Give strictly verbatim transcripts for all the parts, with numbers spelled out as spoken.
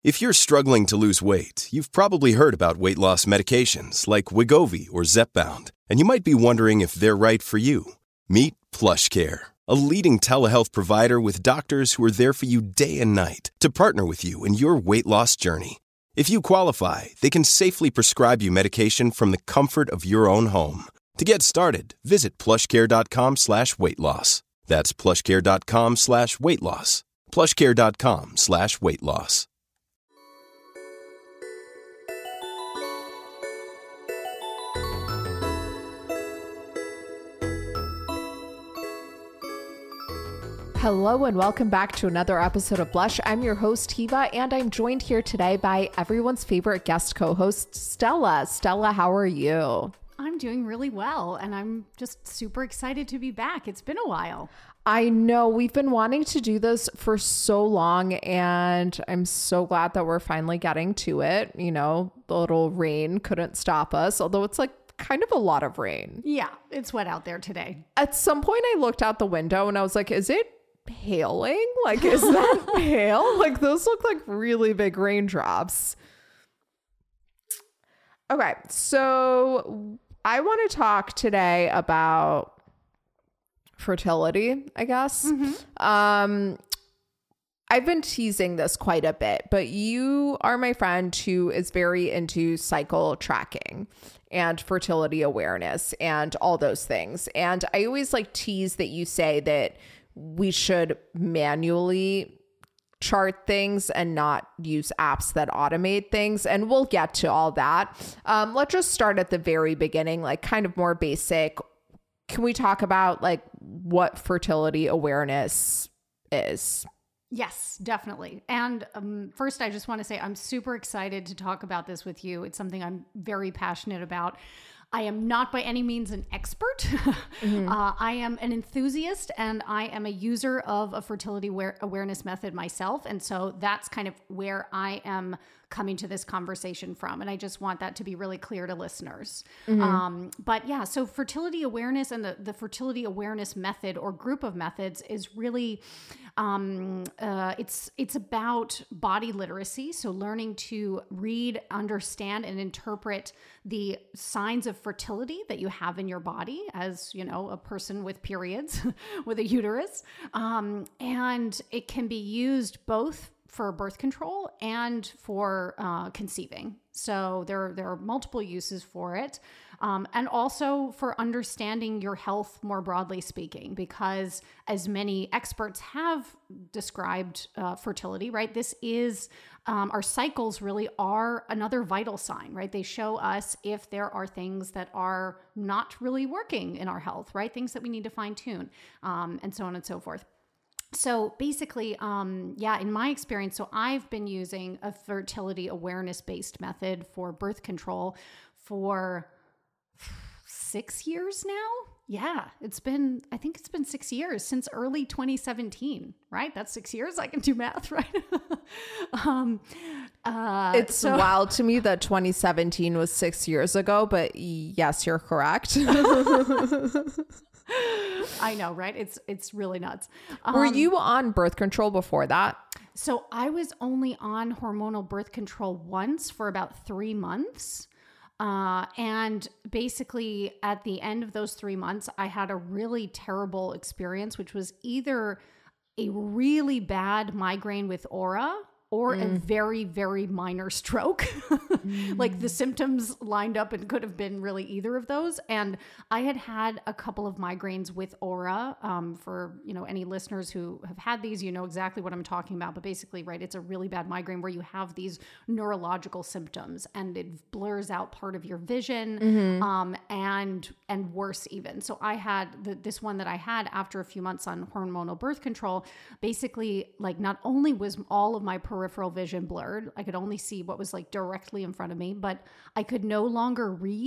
If you're struggling to lose weight, you've probably heard about weight loss medications like Wegovy or Zepbound, and you might be wondering if they're right for you. Meet PlushCare, a leading telehealth provider with doctors who are there for you day and night to partner with you in your weight loss journey. If you qualify, they can safely prescribe you medication from the comfort of your own home. To get started, visit plushcare.com slash weight loss. That's plushcare.com slash weight loss. plushcare.com slash weight loss. Hello and welcome back to another episode of Blush. I'm your host, Hiva, and I'm joined here today by everyone's favorite guest co-host, Stella. Stella, how are you? I'm doing really well, and I'm just super excited to be back. It's been a while. I know we've been wanting to do this for so long, and I'm so glad that we're finally getting to it. You know, the little rain couldn't stop us, although it's like kind of a lot of rain. Yeah, it's wet out there today. At some point I looked out the window and I was like, is it hailing? Like, is that hail? Like, those look like really big raindrops. Okay, so I want to talk today about fertility, I guess. Mm-hmm. Um, I've been teasing this quite a bit, but you are my friend who is very into cycle tracking and fertility awareness and all those things. And I always like tease that you say that we should manually chart things and not use apps that automate things. And we'll get to all that. Um, let's just start at the very beginning, like kind of more basic. Can we talk about like what fertility awareness is? Yes, definitely. And um, first, I just want to say I'm super excited to talk about this with you. It's something I'm very passionate about. I am not by any means an expert. Mm-hmm. uh, I am an enthusiast, and I am a user of a fertility aware- awareness method myself. And so that's kind of where I am coming to this conversation from. And I just want that to be really clear to listeners. Mm-hmm. Um, but yeah, so fertility awareness and the, the fertility awareness method or group of methods is really, um, uh, it's, it's about body literacy. So learning to read, understand, and interpret the signs of fertility that you have in your body as, you know, a person with periods, with a uterus. Um, and it can be used both for birth control and for uh, conceiving. So there, there are multiple uses for it. Um, and also for understanding your health more broadly speaking, because as many experts have described uh, fertility, right? This is, um, our cycles really are another vital sign, right? They show us if there are things that are not really working in our health, right? Things that we need to fine tune, um, and so on and so forth. So basically, um, yeah, in my experience, so I've been using a fertility awareness-based method for birth control for six years now. Yeah, it's been, I think it's been six years since early twenty seventeen, right? That's six years. I can do math, right? um, uh, it's so- wild to me that twenty seventeen was six years ago, but yes, you're correct. I know, right? It's it's really nuts. Um, Were you on birth control before that? So I was only on hormonal birth control once for about three months. Uh, and basically at the end of those three months, I had a really terrible experience, which was either a really bad migraine with aura or mm. a very, very minor stroke. mm. Like the symptoms lined up and could have been really either of those. And I had had a couple of migraines with aura. Um, for, you know, any listeners who have had these, you know exactly what I'm talking about. But basically, right, it's a really bad migraine where you have these neurological symptoms and it blurs out part of your vision, mm-hmm. um, and and worse even. So I had the, this one that I had after a few months on hormonal birth control. Basically, like not only was all of my peripheral vision blurred, I could only see what was like directly in front of me, but I could no longer read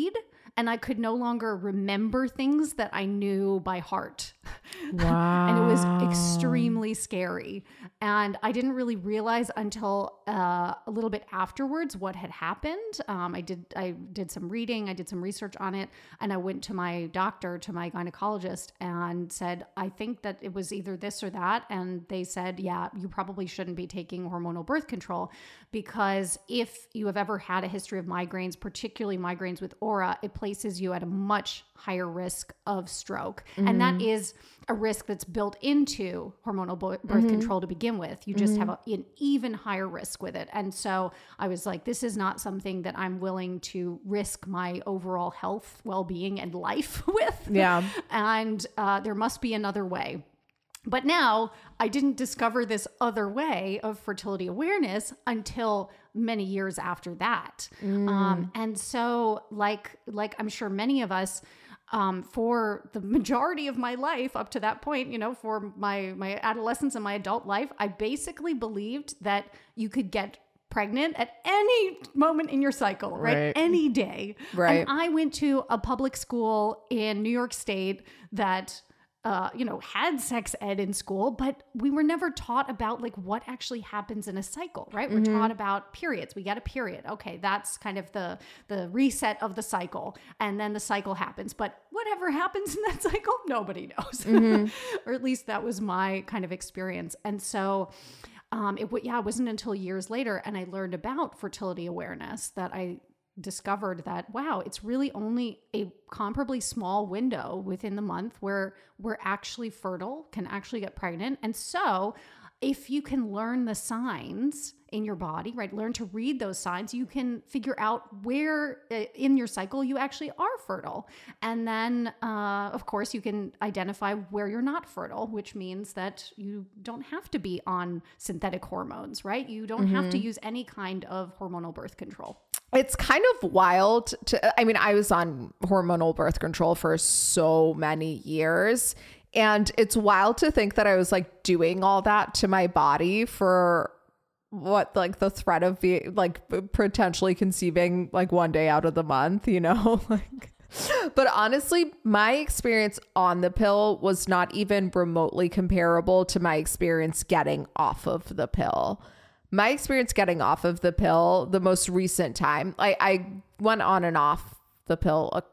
and I could no longer remember things that I knew by heart. Wow. And it was extremely scary. And I didn't really realize until uh, a little bit afterwards what had happened. Um, I did I did some reading, I did some research on it, and I went to my doctor, to my gynecologist, and said, I think that it was either this or that. And they said, yeah, you probably shouldn't be taking hormonal birth control, because if you have ever had a history of migraines, particularly migraines with aura, it places you at a much higher risk of stroke. Mm-hmm. And that is a risk that's built into hormonal birth mm-hmm. control to begin with. You just mm-hmm. have a, an even higher risk with it. And so I was like, this is not something that I'm willing to risk my overall health, well-being, and life with. Yeah. And uh, there must be another way. But now I didn't discover this other way of fertility awareness until many years after that. Mm. Um, and so like, like I'm sure many of us, um, for the majority of my life up to that point, you know, for my, my adolescence and my adult life, I basically believed that you could get pregnant at any moment in your cycle, right? right? Any day. Right. And I went to a public school in New York State that Uh, you know, had sex ed in school, but we were never taught about like what actually happens in a cycle, right? Mm-hmm. We're taught about periods. We get a period. Okay. That's kind of the, the reset of the cycle. And then the cycle happens, but whatever happens in that cycle, nobody knows. Mm-hmm. Or at least that was my kind of experience. And so, um, it, yeah, it wasn't until years later, and I learned about fertility awareness, that I discovered that, wow, it's really only a comparably small window within the month where we're actually fertile, can actually get pregnant. And so if you can learn the signs in your body, right, learn to read those signs, you can figure out where uh, in your cycle you actually are fertile. And then, uh, of course, you can identify where you're not fertile, which means that you don't have to be on synthetic hormones, right? You don't mm-hmm. have to use any kind of hormonal birth control. It's kind of wild to, I mean, I was on hormonal birth control for so many years, and it's wild to think that I was like doing all that to my body for what, like the threat of being like potentially conceiving like one day out of the month, you know, like, but honestly, my experience on the pill was not even remotely comparable to my experience getting off of the pill. My experience getting off of the pill, the most recent time, I, I went on and off the pill a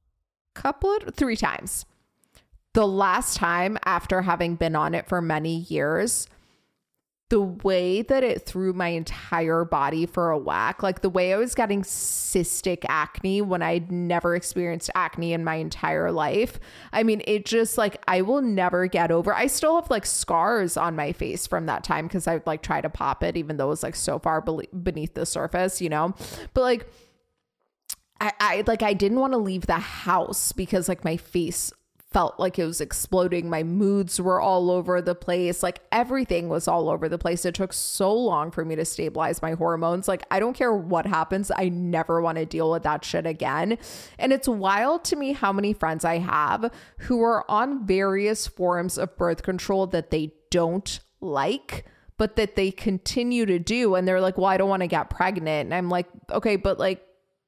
couple of, three times. The last time, after having been on it for many years, the way that it threw my entire body for a whack, like the way I was getting cystic acne when I'd never experienced acne in my entire life. I mean, it just like, I will never get over. I still have like scars on my face from that time because I would like try to pop it, even though it was like so far be- beneath the surface, you know, but like, I, I like, I didn't want to leave the house because like my face felt like it was exploding. My moods were all over the place. Like everything was all over the place. It took so long for me to stabilize my hormones. Like, I don't care what happens. I never want to deal with that shit again. And it's wild to me how many friends I have who are on various forms of birth control that they don't like, but that they continue to do. And they're like, well, I don't want to get pregnant. And I'm like, okay, but like,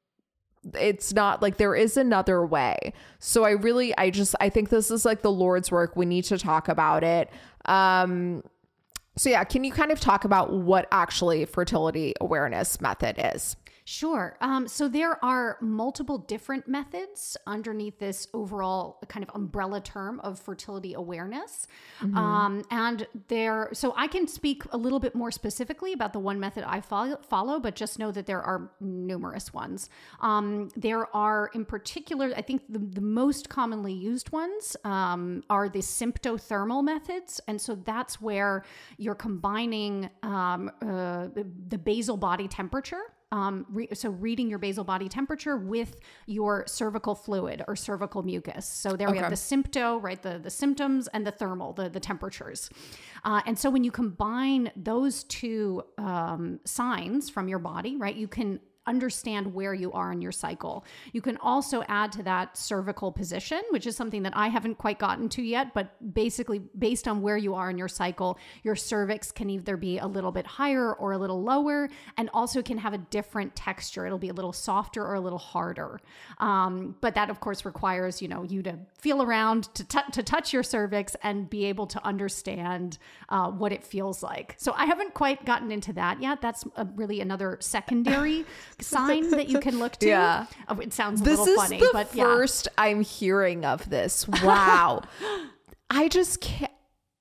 it's not like there is another way. So I really, I just, I think this is like the Lord's work. We need to talk about it. Um, so yeah, can you kind of talk about what actually fertility awareness method is? Sure. Um, so there are multiple different methods underneath this overall kind of umbrella term of fertility awareness. Mm-hmm. Um, and there, so I can speak a little bit more specifically about the one method I follow, follow but just know that there are numerous ones. Um, there are in particular, I think the, the most commonly used ones um, are the symptothermal methods. And so that's where you're combining um, uh, the basal body temperature. Um, re- so reading your basal body temperature with your cervical fluid or cervical mucus. So there okay. we have the sympto, right? The, the symptoms and the thermal, the, the temperatures. Uh, and so when you combine those two um, signs from your body, right, you can understand where you are in your cycle. You can also add to that cervical position, which is something that I haven't quite gotten to yet, but basically based on where you are in your cycle, your cervix can either be a little bit higher or a little lower, and also can have a different texture. It'll be a little softer or a little harder. Um, but that of course requires, you know, you to feel around to, t- to touch your cervix and be able to understand uh, what it feels like. So I haven't quite gotten into that yet. That's a, really another secondary sign that you can look to. Yeah. Oh, it sounds a this little is funny, the but yeah. first I'm hearing of this. Wow. I just can't,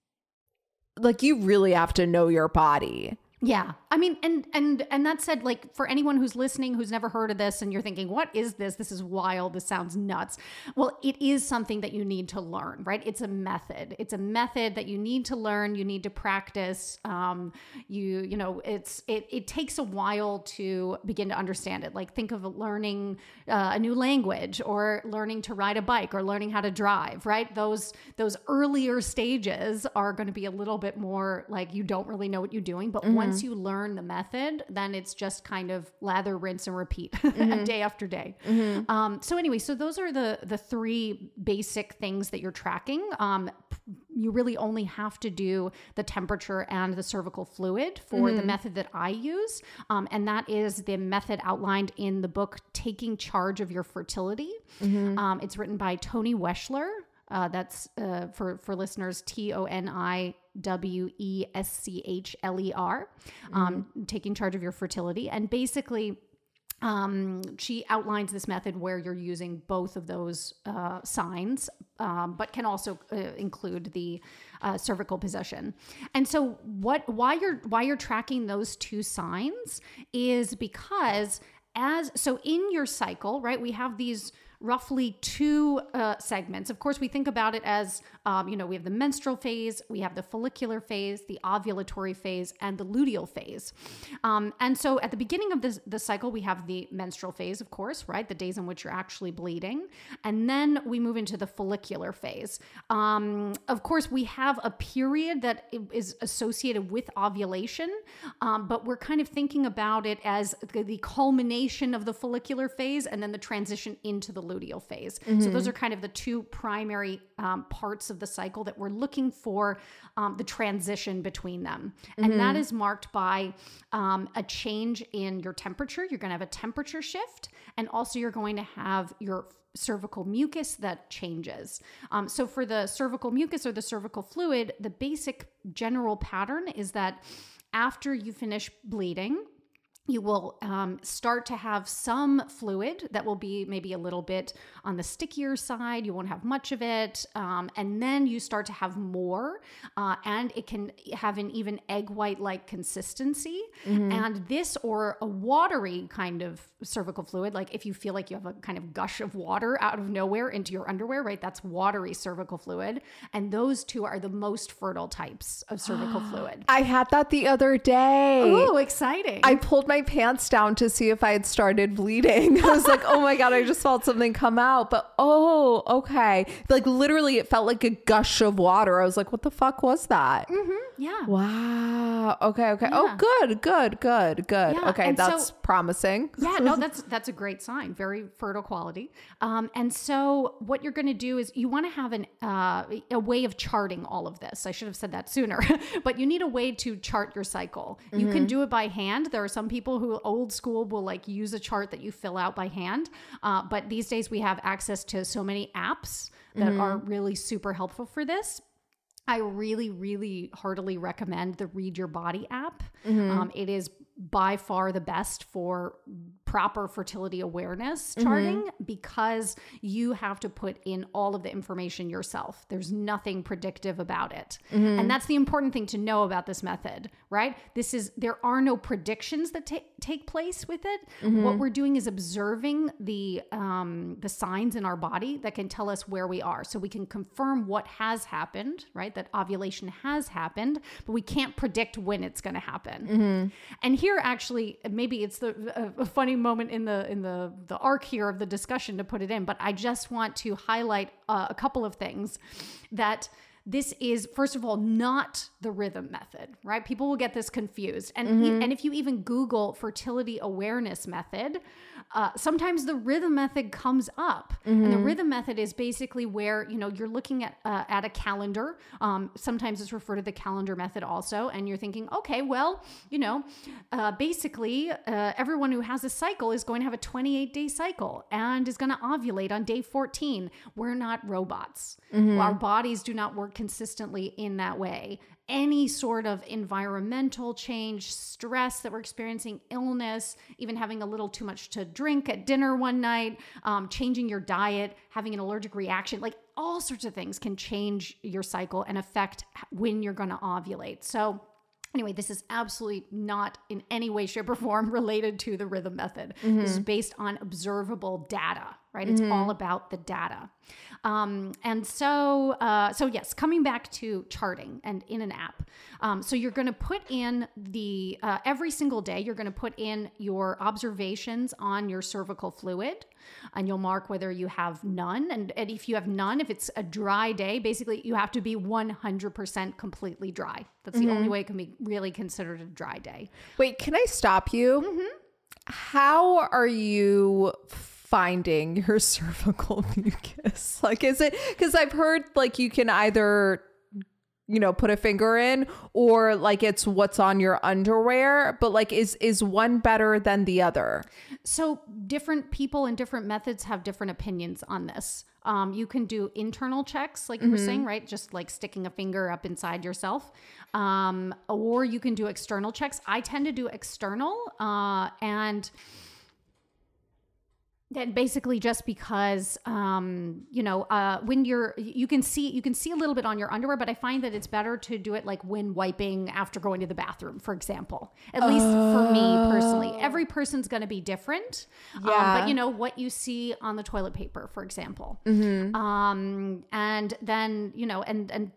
like, you really have to know your body. Yeah. I mean, and, and, and that said, like, for anyone who's listening, who's never heard of this and you're thinking, what is this? This is wild. This sounds nuts. Well, it is something that you need to learn, right? It's a method. It's a method that you need to learn. You need to practice. Um, you, you know, it's, it, it takes a while to begin to understand it. Like, think of learning uh, a new language or learning to ride a bike or learning how to drive, right? Those, those earlier stages are going to be a little bit more like you don't really know what you're doing, but mm-hmm. once you learn the method, then it's just kind of lather, rinse, and repeat mm-hmm. day after day. Mm-hmm. Um, so anyway, so those are the the three basic things that you're tracking. Um, you really only have to do the temperature and the cervical fluid for mm-hmm. the method that I use. Um, and that is the method outlined in the book, Taking Charge of Your Fertility. Mm-hmm. Um, it's written by Toni Weschler. Uh, that's uh, for, for listeners, T O N I W E S C H L E R, um, mm-hmm. Taking Charge of Your Fertility. And basically, um, she outlines this method where you're using both of those uh, signs, um, but can also uh, include the uh, cervical position. And so what why you're why you're tracking those two signs is because as so in your cycle, right, we have these roughly two uh, segments. Of course, we think about it as, um, you know, we have the menstrual phase, we have the follicular phase, the ovulatory phase, and the luteal phase. Um, and so at the beginning of this, the cycle, we have the menstrual phase, of course, right? The days in which you're actually bleeding. And then we move into the follicular phase. Um, of course, we have a period that is associated with ovulation, um, but we're kind of thinking about it as the, the culmination of the follicular phase and then the transition into the luteal phase. Mm-hmm. So those are kind of the two primary um, parts of the cycle that we're looking for um, the transition between them. Mm-hmm. And that is marked by um, a change in your temperature. You're going to have a temperature shift, and also you're going to have your cervical mucus that changes. Um, so for the cervical mucus or the cervical fluid, the basic general pattern is that after you finish bleeding, you will um, start to have some fluid that will be maybe a little bit on the stickier side. You won't have much of it. Um, and then you start to have more, uh, and it can have an even egg white-like consistency. Mm-hmm. And this, or a watery kind of cervical fluid, like if you feel like you have a kind of gush of water out of nowhere into your underwear, right? That's watery cervical fluid. And those two are the most fertile types of cervical fluid. I had that the other day. Oh, exciting. I pulled my pants down to see if I had started bleeding. I was like, oh my God, I just felt something come out. But oh, okay. Like literally it felt like a gush of water. I was like, what the fuck was that? Mm-hmm. Yeah. Wow. Okay. Okay. Yeah. Oh, good, good, good, good. Yeah. Okay. And that's so, promising. Yeah, no, that's, that's a great sign. Very fertile quality. Um, and so what you're going to do is you want to have an, uh, a way of charting all of this. I should have said that sooner, but you need a way to chart your cycle. Mm-hmm. You can do it by hand. There are some people who old school will like use a chart that you fill out by hand. Uh, but these days we have access to so many apps that mm-hmm. are really super helpful for this. I really, really heartily recommend the Read Your Body app. Mm-hmm. Um, it is by far the best for proper fertility awareness charting mm-hmm. because you have to put in all of the information yourself. There's nothing predictive about it. Mm-hmm. And that's the important thing to know about this method, right? This is, there are no predictions that ta- take place with it. Mm-hmm. What we're doing is observing the, um, the signs in our body that can tell us where we are. So we can confirm what has happened, right? That ovulation has happened, but we can't predict when it's going to happen. Mm-hmm. And here actually, maybe it's the a, a funny moment in the in the the arc here of the discussion to put it in, but I just want to highlight uh, a couple of things that this is, first of all, not the rhythm method, right? People will get this confused. And, Mm-hmm. and if you even Google fertility awareness method, uh, sometimes the rhythm method comes up. Mm-hmm. And the rhythm method is basically where, you know, you're looking at uh, at a calendar. Um, sometimes it's referred to the calendar method also. And you're thinking, okay, well, you know, uh, basically uh, everyone who has a cycle is going to have a twenty-eight day cycle and is going to ovulate on day fourteen. We're not robots. Mm-hmm. Our bodies do not work consistently in that way. Any sort of environmental change, stress that we're experiencing, illness, even having a little too much to drink at dinner one night, um, changing your diet, having an allergic reaction, like all sorts of things can change your cycle and affect when you're going to ovulate. So anyway, this is absolutely not in any way, shape, or form related to the rhythm method. Mm-hmm. This is based on observable data, right? It's mm-hmm. all about the data. Um, and so, uh, so yes, coming back to charting and in an app. Um, so you're going to put in the, uh, every single day, you're going to put in your observations on your cervical fluid, and you'll mark whether you have none. And, and if you have none, if it's a dry day, basically you have to be one hundred percent completely dry. That's the mm-hmm. only way it can be really considered a dry day. Wait, can I stop you? Mm-hmm. How are you finding your cervical mucus? Like, is it, because I've heard like you can either, you know, put a finger in, or like it's what's on your underwear, but like is is one better than the other? So different people and different methods have different opinions on this. Um, you can do internal checks, like you mm-hmm. were saying, right? Just like sticking a finger up inside yourself. Um, or you can do external checks. I tend to do external, uh, and then basically just because, um, you know, uh, when you're, you can see, you can see a little bit on your underwear, but I find that it's better to do it like when wiping after going to the bathroom, for example, at least oh. for me personally. Every person's going to be different. Yeah. Um, but you know, what you see on the toilet paper, for example. Mm-hmm. Um, and then, you know, and, and,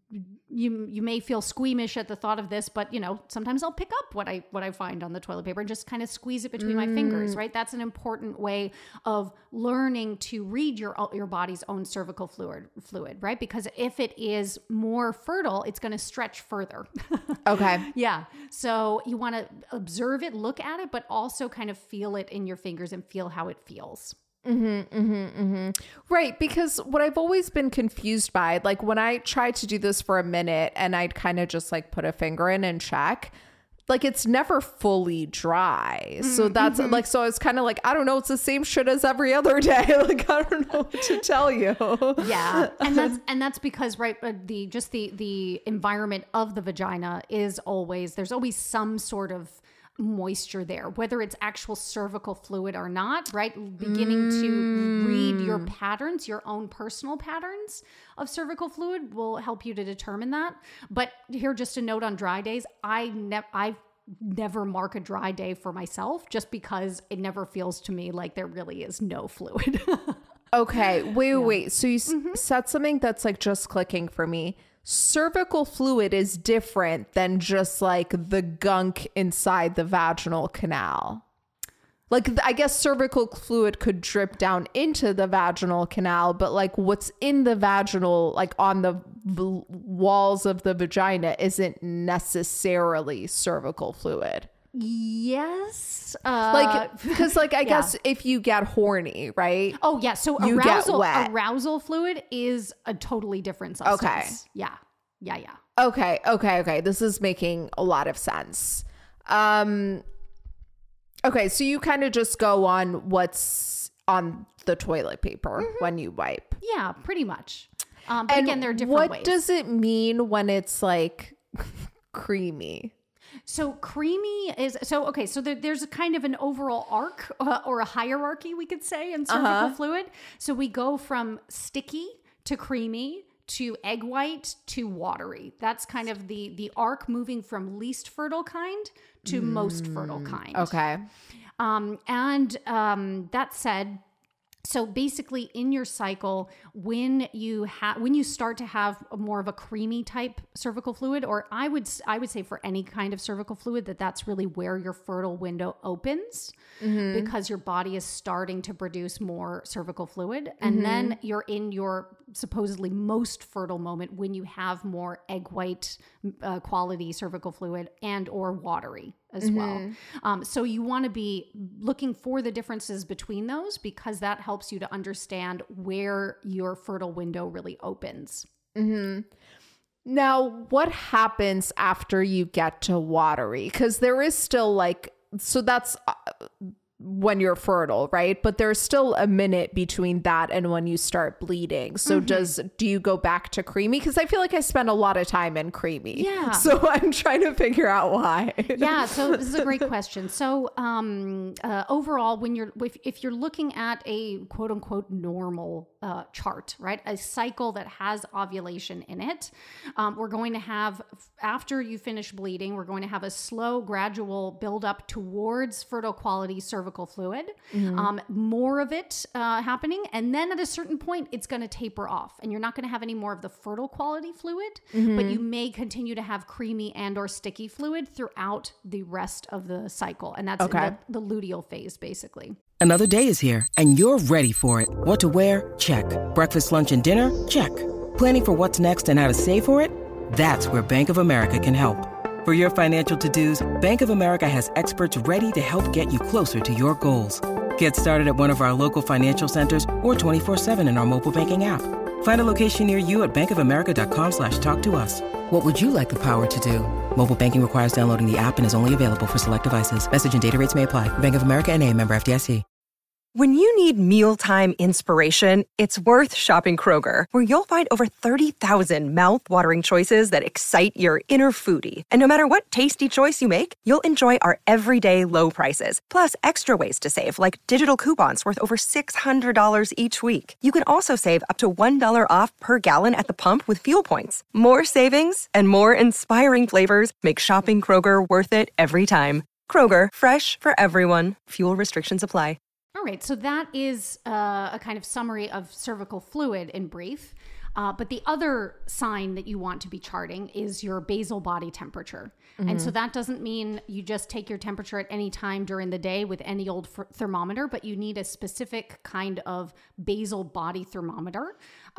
you you may feel squeamish at the thought of this, but you know, sometimes I'll pick up what I what I find on the toilet paper and just kind of squeeze it between mm. my fingers, right? That's an important way of learning to read your your body's own cervical fluid fluid, right? Because if it is more fertile, it's going to stretch further. Okay. Yeah. So you want to observe it, look at it, but also kind of feel it in your fingers and feel how it feels. Mm-hmm, mm-hmm, mm-hmm. Right. Because what I've always been confused by, like when I tried to do this for a minute and I'd kind of just like put a finger in and check, like it's never fully dry. So that's mm-hmm. like, so it's kind of like, I don't know, it's the same shit as every other day. Like, I don't know what to tell you. Yeah. And that's, and that's because, right, the, just the, the environment of the vagina is always, there's always some sort of moisture there, whether it's actual cervical fluid or not, right? Beginning mm. to read your patterns, your own personal patterns of cervical fluid will help you to determine that. But here, just a note on dry days, I never, I never mark a dry day for myself just because it never feels to me like there really is no fluid. Okay. Wait, yeah. wait. So you mm-hmm. said something that's like just clicking for me. Cervical fluid is different than just like the gunk inside the vaginal canal. Like, I guess cervical fluid could drip down into the vaginal canal, but like what's in the vaginal, like on the v- walls of the vagina isn't necessarily cervical fluid. Yes. Uh, like, because like, I yeah. guess if you get horny, right? Oh yeah. So you arousal, get wet. arousal fluid is a totally different substance. Okay. Yeah. Yeah. Yeah. Okay. Okay. Okay. This is making a lot of sense. Um, okay. So you kind of just go on what's on the toilet paper mm-hmm. when you wipe. Yeah, pretty much. Um, but and again, there are different what ways. What does it mean when it's like creamy? So creamy is, so, okay. So there, there's a kind of an overall arc uh, or a hierarchy, we could say, in cervical uh-huh. fluid. So we go from sticky to creamy to egg white to watery. That's kind of the, the arc, moving from least fertile kind to mm, most fertile kind. Okay. Um, and um, that said, So basically in your cycle, when you have, when you start to have a more of a creamy type cervical fluid, or I would, I would say for any kind of cervical fluid, that that's really where your fertile window opens, mm-hmm. because your body is starting to produce more cervical fluid. And mm-hmm. then you're in your supposedly most fertile moment when you have more egg white uh, quality cervical fluid and or watery as mm-hmm. well. Um, so you want to be looking for the differences between those, because that helps you to understand where your fertile window really opens. Mm-hmm. Now, what happens after you get to watery? Because there is still like, so that's uh, when you're fertile, right? But there's still a minute between that and when you start bleeding. So mm-hmm. does, do you go back to creamy? Because I feel like I spend a lot of time in creamy. Yeah. So I'm trying to figure out why. Yeah. So this is a great question. So um, uh, overall, when you're, if, if you're looking at a quote unquote normal uh, chart, right? A cycle that has ovulation in it, um, we're going to have, after you finish bleeding, we're going to have a slow, gradual build up towards fertile quality cervical fluid, mm-hmm. um, more of it uh, happening. And then at a certain point, it's going to taper off and you're not going to have any more of the fertile quality fluid, mm-hmm. but you may continue to have creamy and or sticky fluid throughout the rest of the cycle. And that's okay. the, the luteal phase, basically. Another day is here and you're ready for it. What to wear? Check. Breakfast, lunch, and dinner? Check. Planning for what's next and how to save for it? That's where Bank of America can help. For your financial to-dos, Bank of America has experts ready to help get you closer to your goals. Get started at one of our local financial centers or twenty-four seven in our mobile banking app. Find a location near you at bankofamerica.com slash talk to us. What would you like the power to do? Mobile banking requires downloading the app and is only available for select devices. Message and data rates may apply. Bank of America N A, member F D I C. When you need mealtime inspiration, it's worth shopping Kroger, where you'll find over thirty thousand mouth-watering choices that excite your inner foodie. And no matter what tasty choice you make, you'll enjoy our everyday low prices, plus extra ways to save, like digital coupons worth over six hundred dollars each week. You can also save up to one dollar off per gallon at the pump with fuel points. More savings and more inspiring flavors make shopping Kroger worth it every time. Kroger, fresh for everyone. Fuel restrictions apply. All right, so that is uh, a kind of summary of cervical fluid in brief. Uh, but the other sign that you want to be charting is your basal body temperature. Mm-hmm. And so that doesn't mean you just take your temperature at any time during the day with any old f- thermometer, but you need a specific kind of basal body thermometer.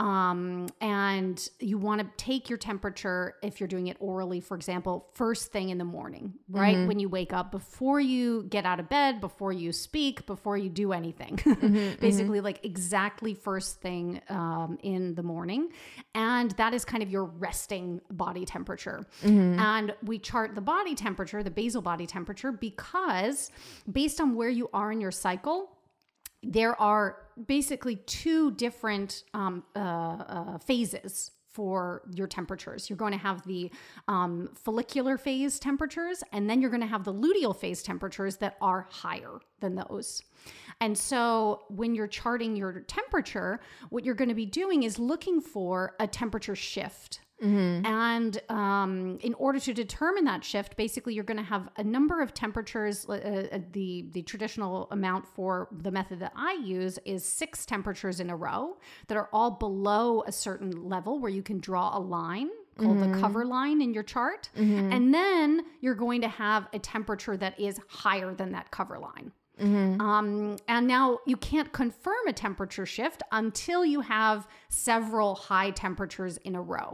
Um, and you want to take your temperature, if you're doing it orally, for example, first thing in the morning, right? Mm-hmm. When you wake up, before you get out of bed, before you speak, before you do anything, mm-hmm, basically mm-hmm. like exactly first thing um, in the morning. And that is kind of your resting body temperature. Mm-hmm. And we chart the body temperature, the basal body temperature, because based on where you are in your cycle, there are basically two different um, uh, uh, phases for your temperatures. You're going to have the um, follicular phase temperatures, and then you're going to have the luteal phase temperatures that are higher than those. And so when you're charting your temperature, what you're going to be doing is looking for a temperature shift. Mm-hmm. And um, in order to determine that shift, basically you're going to have a number of temperatures. Uh, the, the traditional amount for the method that I use is six temperatures in a row that are all below a certain level where you can draw a line called mm-hmm. the cover line in your chart. Mm-hmm. And then you're going to have a temperature that is higher than that cover line. Mm-hmm. Um, and now you can't confirm a temperature shift until you have several high temperatures in a row.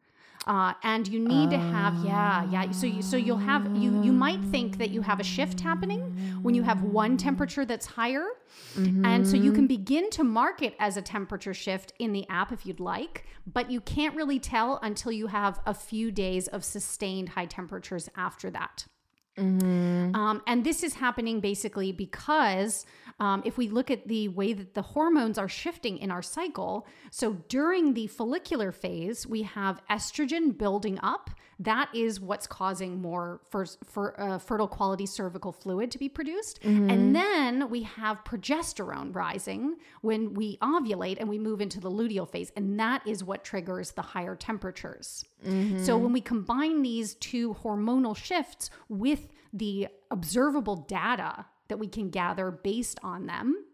Uh, and you need uh, to have, yeah, yeah. So you, so you'll have, you, you might think that you have a shift happening when you have one temperature that's higher. Mm-hmm. And so you can begin to mark it as a temperature shift in the app if you'd like, but you can't really tell until you have a few days of sustained high temperatures after that. Mm-hmm. Um, and this is happening basically because um, if we look at the way that the hormones are shifting in our cycle, so during the follicular phase, we have estrogen building up. That is what's causing more for, for, uh, fertile quality cervical fluid to be produced. Mm-hmm. And then we have progesterone rising when we ovulate and we move into the luteal phase. And that is what triggers the higher temperatures. Mm-hmm. So when we combine these two hormonal shifts with the observable data that we can gather based on them,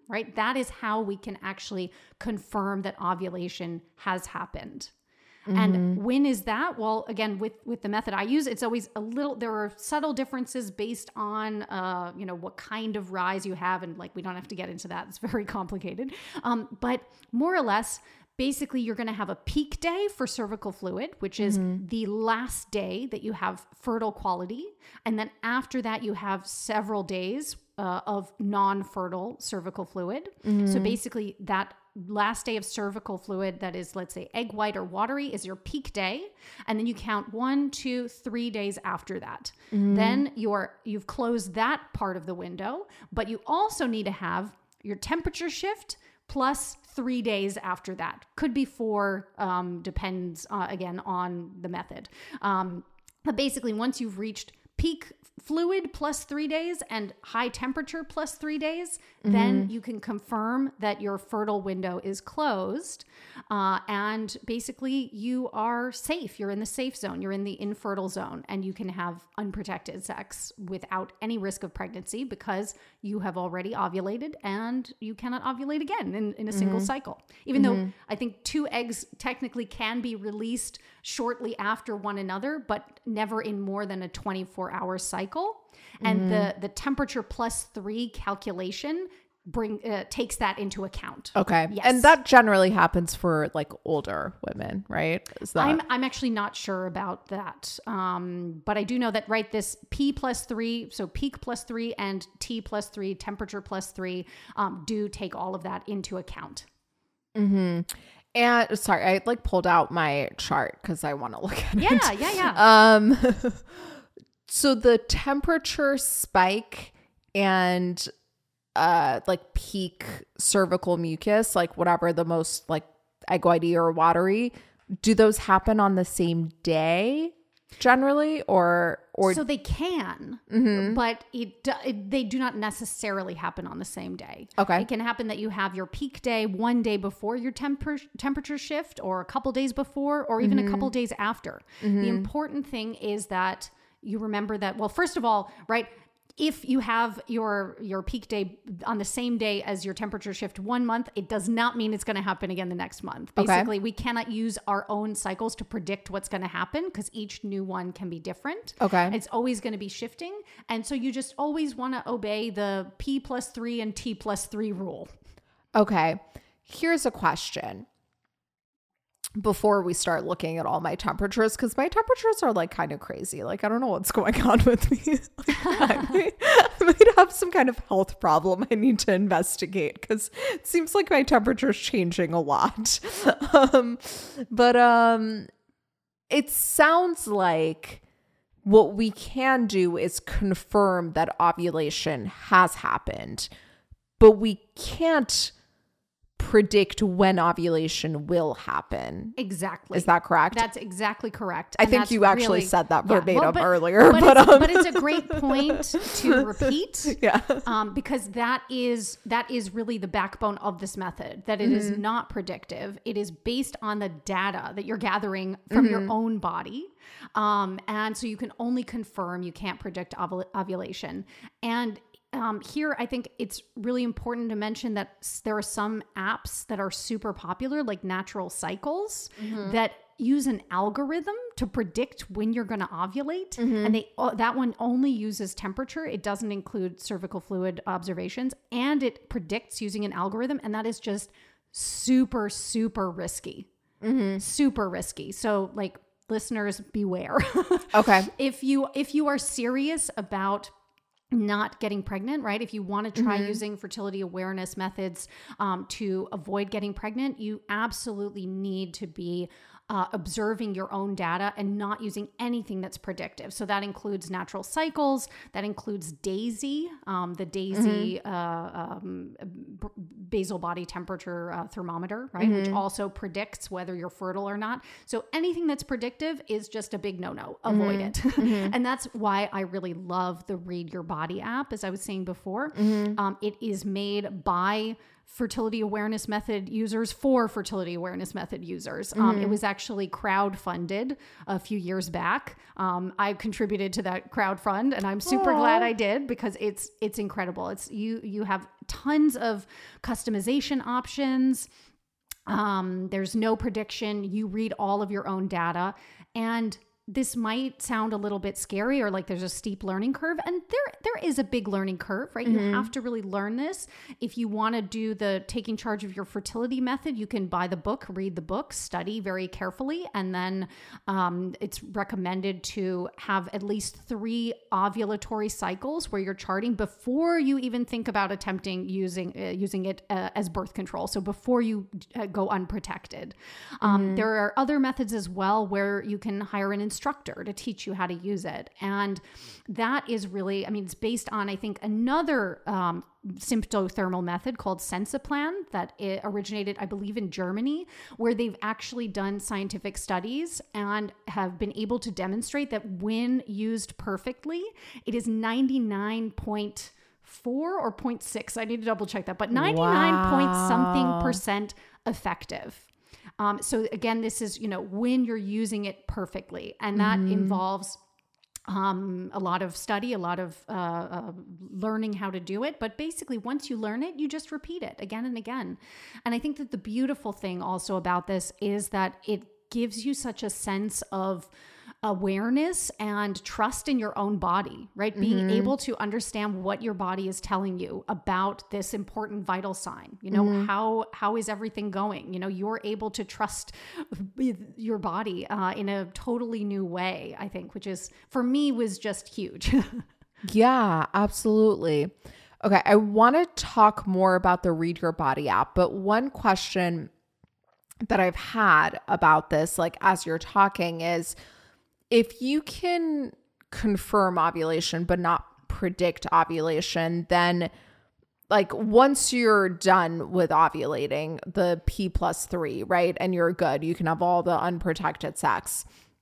right? That is how we can actually confirm that ovulation has happened. Mm-hmm. And when is that? Well, again, with, with the method I use, it's always a little, there are subtle differences based on, uh, you know, what kind of rise you have. And like, we don't have to get into that. It's very complicated. Um, but more or less, basically, you're going to have a peak day for cervical fluid, which is mm-hmm. the last day that you have fertile quality. And then after that, you have several days uh, of non-fertile cervical fluid. Mm-hmm. So basically, that last day of cervical fluid that is, let's say, egg white or watery is your peak day. And then you count one, two, three days after that. Mm-hmm. Then you're, you've closed that part of the window, but you also need to have your temperature shift plus three days after that. Could be four, um, depends, uh, again, on the method. Um, but basically, once you've reached peak fluid plus three days and high temperature plus three days, mm-hmm. then you can confirm that your fertile window is closed. Uh, and basically, you are safe. You're in the safe zone. You're in the infertile zone, and you can have unprotected sex without any risk of pregnancy because you have already ovulated and you cannot ovulate again in, in a mm-hmm. single cycle. Even mm-hmm. though I think two eggs technically can be released shortly after one another, but never in more than a twenty-four hour cycle. And mm-hmm. the, the temperature plus three calculation bring uh, takes that into account. Okay. Yes. And that generally happens for like older women, right? Is that... I'm I'm actually not sure about that. Um, but I do know that, right, this P plus three, so peak plus three and T plus three, temperature plus three, um, do take all of that into account. Mm-hmm. And sorry, I like pulled out my chart because I want to look at yeah, it. Yeah, yeah, yeah. Um, so the temperature spike and uh, like peak cervical mucus, like whatever the most like egg whitey or watery, do those happen on the same day generally, or or so they can, mm-hmm. but it, it they do not necessarily happen on the same day. Okay, it can happen that you have your peak day one day before your temper temperature shift, or a couple days before, or even mm-hmm. a couple days after. Mm-hmm. The important thing is that you remember that. Well, first of all, right. If you have your your peak day on the same day as your temperature shift one month, it does not mean it's going to happen again the next month. Basically, okay. we cannot use our own cycles to predict what's going to happen because each new one can be different. Okay. It's always going to be shifting. And so you just always want to obey the P plus three and T plus three rule. Okay. Here's a question. Before we start looking at all my temperatures, because my temperatures are like kind of crazy. Like, I don't know what's going on with me. Like, I, might, I might have some kind of health problem I need to investigate because it seems like my temperature is changing a lot. Um, but um, it sounds like what we can do is confirm that ovulation has happened, but we can't predict when ovulation will happen. Exactly. Is that correct? That's exactly correct. I and think you actually really, said that yeah, verbatim well, but, earlier. But, but, it's, um, but it's a great point to repeat. Yeah. Um, because that is that is really the backbone of this method, that it mm-hmm. is not predictive. It is based on the data that you're gathering from mm-hmm. your own body. Um, and so you can only confirm, you can't predict ovul- ovulation. And Um, here, I think it's really important to mention that there are some apps that are super popular, like Natural Cycles, mm-hmm. that use an algorithm to predict when you're going to ovulate. Mm-hmm. And they uh, that one only uses temperature. It doesn't include cervical fluid observations. And it predicts using an algorithm. And that is just super, super risky. Mm-hmm. Super risky. So like, listeners, beware. Okay. If you if you are serious about not getting pregnant, right? If you want to try mm-hmm. using fertility awareness methods um, to avoid getting pregnant, you absolutely need to be uh, observing your own data and not using anything that's predictive. So that includes Natural Cycles, that includes DAISY, um, the DAISY mm-hmm. uh, um, b- basal body temperature uh, thermometer, right? Mm-hmm. Which also predicts whether you're fertile or not. So anything that's predictive is just a big no-no. Avoid mm-hmm. it. Mm-hmm. And that's why I really love the Read Your Body app, as I was saying before. Mm-hmm. Um, it is made by fertility awareness method users for fertility awareness method users. Um, mm-hmm. It was actually crowdfunded a few years back. Um, I contributed to that crowd fund, and I'm super Aww. glad I did, because it's it's incredible. It's you you have tons of customization options. Um, there's no prediction. You read all of your own data, and this might sound a little bit scary or like there's a steep learning curve, and there there is a big learning curve, right? Mm-hmm. You have to really learn this. If you want to do the taking charge of your fertility method, you can buy the book, read the book, study very carefully, and then um, it's recommended to have at least three ovulatory cycles where you're charting before you even think about attempting using uh, using it uh, as birth control. So before you uh, go unprotected. Um, mm-hmm. There are other methods as well where you can hire an instructor to teach you how to use it. And that is really, I mean, it's based on, I think, another um, symptothermal method called Sensiplan that it originated, I believe, in Germany, where they've actually done scientific studies and have been able to demonstrate that when used perfectly, it is ninety-nine point four or zero point six. I need to double check that, but ninety-nine wow. point something percent effective. Um, so again, this is, you know, when you're using it perfectly, and that mm-hmm. involves um, a lot of study, a lot of uh, uh, learning how to do it. But basically, once you learn it, you just repeat it again and again. And I think that the beautiful thing also about this is that it gives you such a sense of awareness and trust in your own body, right? Mm-hmm. Being able to understand what your body is telling you about this important vital sign. You know, mm-hmm. how how is everything going? You know, you're able to trust your body uh, in a totally new way, I think, which is, for me, was just huge. Yeah, absolutely. Okay, I want to talk more about the Read Your Body app, but one question that I've had about this, like as you're talking, is if you can confirm ovulation but not predict ovulation, then like once you're done with ovulating, the P plus three, right? And you're good. You can have all the unprotected sex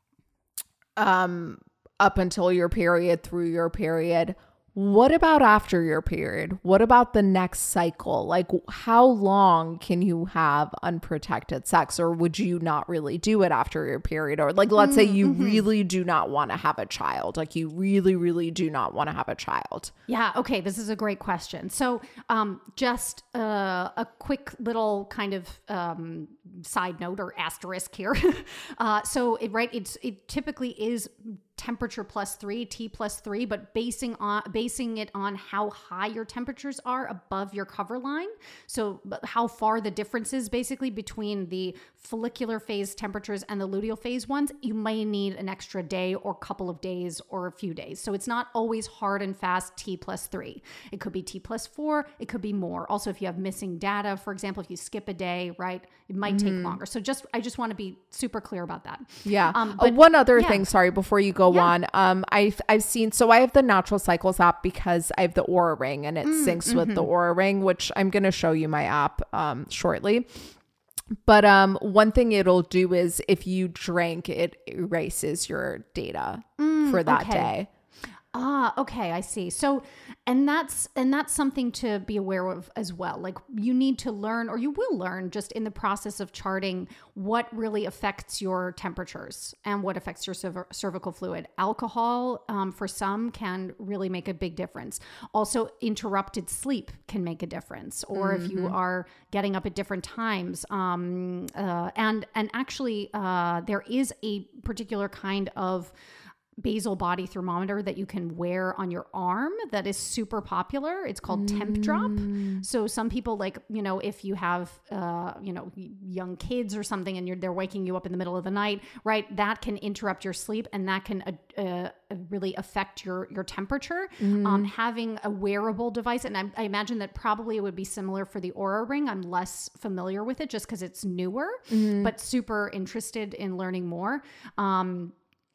um, up until your period, through your period. What about after your period? What about the next cycle? Like, how long can you have unprotected sex, or would you not really do it after your period? Or like, let's mm-hmm. say you really do not want to have a child. Like you really, really do not want to have a child. Yeah. Okay. This is a great question. So um, just uh, a quick little kind of um, side note or asterisk here. uh, so it, right, it's, it typically is temperature plus three, T plus three, but basing on basing it on how high your temperatures are above your cover line. So how far the difference is basically between the follicular phase temperatures and the luteal phase ones, you may need an extra day or couple of days or a few days. So it's not always hard and fast T plus three. It could be T plus four. It could be more. Also, if you have missing data, for example, if you skip a day, right, it might mm-hmm. take longer. So just, I just want to be super clear about that. Yeah. Um, but, uh, one other yeah. thing, sorry, before you go yeah. on, um, I've, I've seen, so I have the Natural Cycles app because I have the Oura Ring and it mm, syncs mm-hmm. with the Oura Ring, which I'm going to show you my app um, shortly. But um, one thing it'll do is if you drink, it erases your data mm, for that okay. day. Ah, okay, I see. So, and that's and that's something to be aware of as well. Like you need to learn, or you will learn just in the process of charting, what really affects your temperatures and what affects your cerv- cervical fluid. Alcohol, um, for some, can really make a big difference. Also, interrupted sleep can make a difference, or mm-hmm. if you are getting up at different times. Um, uh, and and actually, uh, there is a particular kind of basal body thermometer that you can wear on your arm that is super popular. It's called mm. Temp Drop. So some people, like, you know, if you have, uh, you know, young kids or something and you're, they're waking you up in the middle of the night, right? That can interrupt your sleep and that can uh, uh, really affect your, your temperature. Mm. Um, having a wearable device, and I, I imagine that probably it would be similar for the Oura Ring. I'm less familiar with it just because it's newer, mm. but super interested in learning more. Um,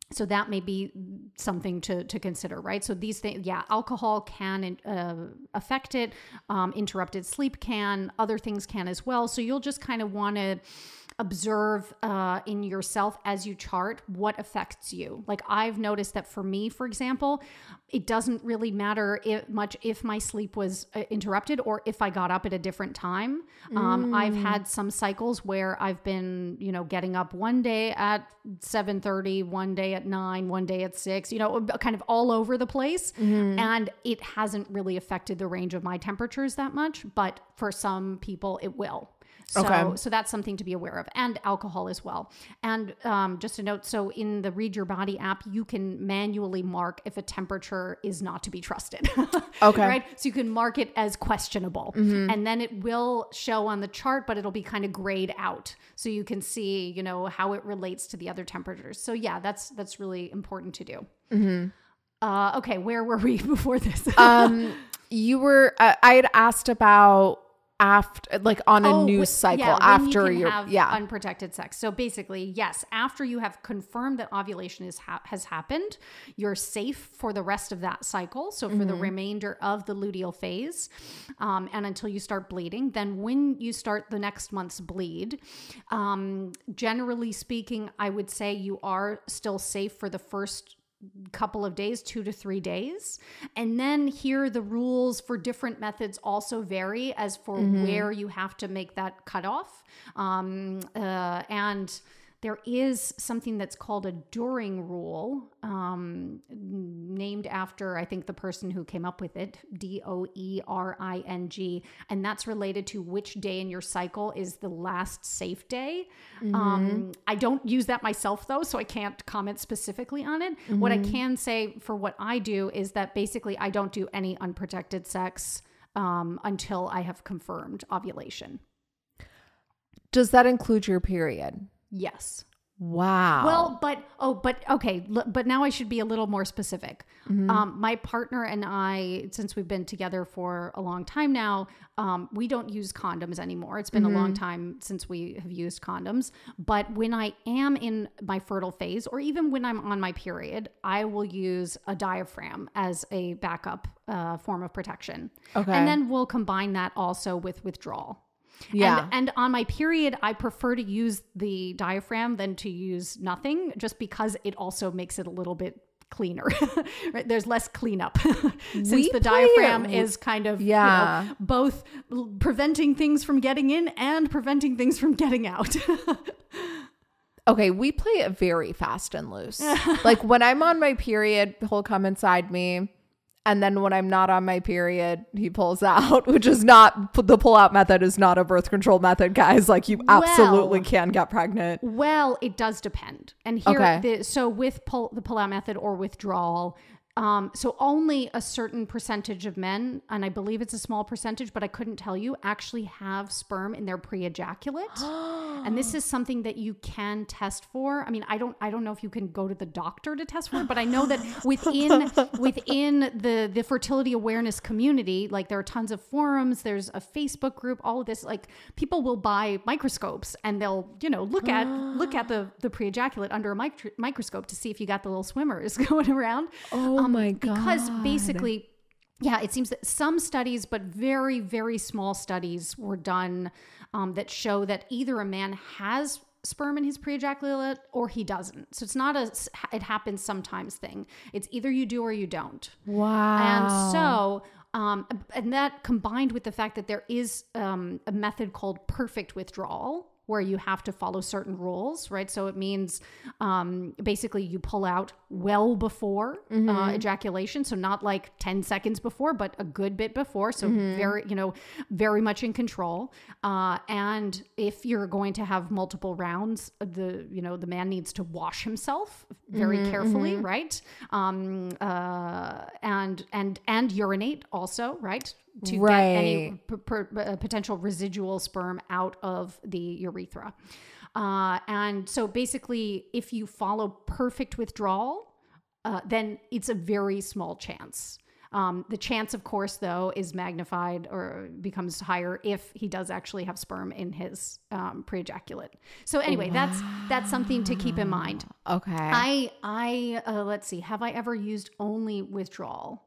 So that may be something to, to consider, right? So these things, yeah, alcohol can uh, affect it. Um, interrupted sleep can, other things can as well. So you'll just kind of want to observe uh, in yourself as you chart what affects you. Like I've noticed that for me, for example, it doesn't really matter if, much if my sleep was uh, interrupted or if I got up at a different time. Um, mm. I've had some cycles where I've been, you know, getting up one day at seven thirty, one day at nine, one day at six, you know, kind of all over the place. Mm-hmm. And it hasn't really affected the range of my temperatures that much, but for some people it will. So, okay. so that's something to be aware of, and alcohol as well. And um, just a note, so in the Read Your Body app, you can manually mark if a temperature is not to be trusted. Okay. Right? So you can mark it as questionable, mm-hmm. and then it will show on the chart, but it'll be kind of grayed out. So you can see, you know, how it relates to the other temperatures. So yeah, that's, that's really important to do. Mm-hmm. Uh, okay. Where were we before this? um, you were, uh, I had asked about after, like on a oh, news with, cycle yeah, after you you're have yeah unprotected sex. So basically, yes, after you have confirmed that ovulation is ha- has happened, you're safe for the rest of that cycle. So for mm-hmm. the remainder of the luteal phase, um, and until you start bleeding, then when you start the next month's bleed, um, generally speaking, I would say you are still safe for the first couple of days, two to three days. And then here the rules for different methods also vary as for mm-hmm. where you have to make that cutoff. Um, uh, and there is something that's called a Doering rule, um, named after, I think, the person who came up with it, D O E R I N G. And that's related to which day in your cycle is the last safe day. Mm-hmm. Um, I don't use that myself, though, so I can't comment specifically on it. Mm-hmm. What I can say for what I do is that basically I don't do any unprotected sex um, until I have confirmed ovulation. Does that include your period? Yes. Wow. Well, but, oh, but okay. L- but now I should be a little more specific. Mm-hmm. Um, my partner and I, since we've been together for a long time now, um, we don't use condoms anymore. It's been mm-hmm. a long time since we have used condoms. But when I am in my fertile phase, or even when I'm on my period, I will use a diaphragm as a backup uh, form of protection. Okay. And then we'll combine that also with withdrawal. Yeah. And, and on my period, I prefer to use the diaphragm than to use nothing, just because it also makes it a little bit cleaner. Right? There's less cleanup since we the diaphragm it. is kind of yeah. you know, both preventing things from getting in and preventing things from getting out. Okay, we play it very fast and loose. Like when I'm on my period, he'll come inside me. And then when I'm not on my period, he pulls out, which is not, the pull out method is not a birth control method, guys. Like you absolutely well, can get pregnant. Well, it does depend. And here, okay. the, so with pull, the pull out method or withdrawal, um, so only a certain percentage of men, and I believe it's a small percentage, but I couldn't tell you, actually have sperm in their pre-ejaculate. And this is something that you can test for. I mean, I don't, I don't know if you can go to the doctor to test for it, but I know that within, within the, the fertility awareness community, like there are tons of forums, there's a Facebook group, all of this, like people will buy microscopes and they'll, you know, look at, look at the, the pre-ejaculate under a mic- microscope to see if you got the little swimmers going around. Oh um, my God. Because basically, yeah, it seems that some studies, but very, very small studies were done um, that show that either a man has sperm in his pre-ejaculate or he doesn't. So it's not a, it happens sometimes thing. It's either you do or you don't. Wow. And so, um, and that combined with the fact that there is um, a method called perfect withdrawal, where you have to follow certain rules, right? So it means um, basically you pull out well before mm-hmm. uh, ejaculation. So not like ten seconds before, but a good bit before. So mm-hmm. very, you know, very much in control. Uh, and if you're going to have multiple rounds, the, you know, the man needs to wash himself very mm-hmm, carefully, mm-hmm. right? Um, uh, and, and, and urinate also, right? To right. get any p- p- potential residual sperm out of the urethra. Uh, and so basically, if you follow perfect withdrawal, uh, then it's a very small chance. Um, the chance, of course, though, is magnified or becomes higher if he does actually have sperm in his um, pre-ejaculate. So anyway, wow. that's that's something to keep in mind. Okay. I I uh, let's see. Have I ever used only withdrawal?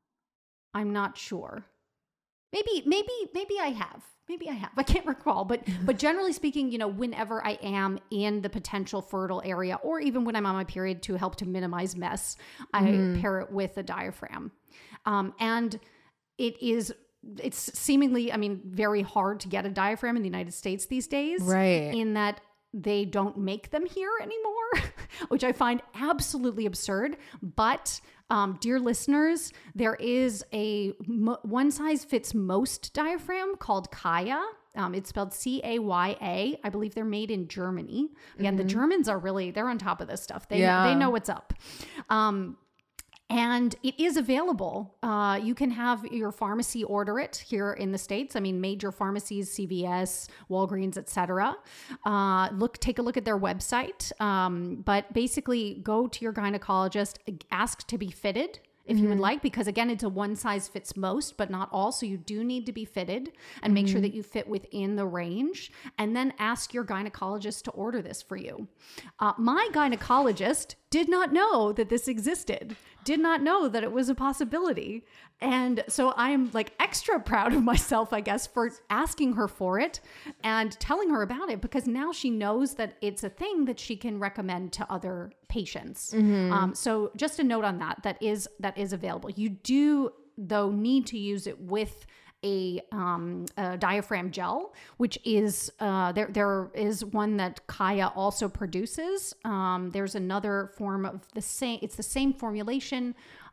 I'm not sure. Maybe maybe maybe I have. Maybe I have. I can't recall, but but generally speaking, you know, whenever I am in the potential fertile area, or even when I'm on my period, to help to minimize mess, I mm. pair it with a diaphragm. Um, and it is, it's seemingly, I mean, very hard to get a diaphragm in the United States these days. Right. In that they don't make them here anymore, which I find absolutely absurd. But um, dear listeners, there is a mo- one size fits most diaphragm called Kaya. Um, it's spelled C A Y A. I believe they're made in Germany. Again, mm-hmm. the Germans are really, they're on top of this stuff. They, yeah. they know what's up. Um, And it is available. Uh, you can have your pharmacy order it here in the States. I mean, major pharmacies, C V S, Walgreens, et cetera. Uh, look, take a look at their website. Um, but basically, go to your gynecologist, ask to be fitted if mm-hmm. you would like, because again, it's a one size fits most, but not all. So you do need to be fitted and make mm-hmm. sure that you fit within the range, and then ask your gynecologist to order this for you. Uh, my gynecologist did not know that this existed, did not know that it was a possibility. And so I am like extra proud of myself, I guess, for asking her for it and telling her about it, because now she knows that it's a thing that she can recommend to other patients. Mm-hmm. Um, so just a note on that, that is, that is available. You do, though, need to use it with a, um, a diaphragm gel, which is, uh, there, there is one that Kaya also produces. Um, there's another form of the same, it's the same formulation.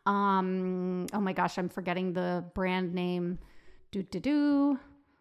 Um, oh my gosh, I'm forgetting the brand name. Do, do, do.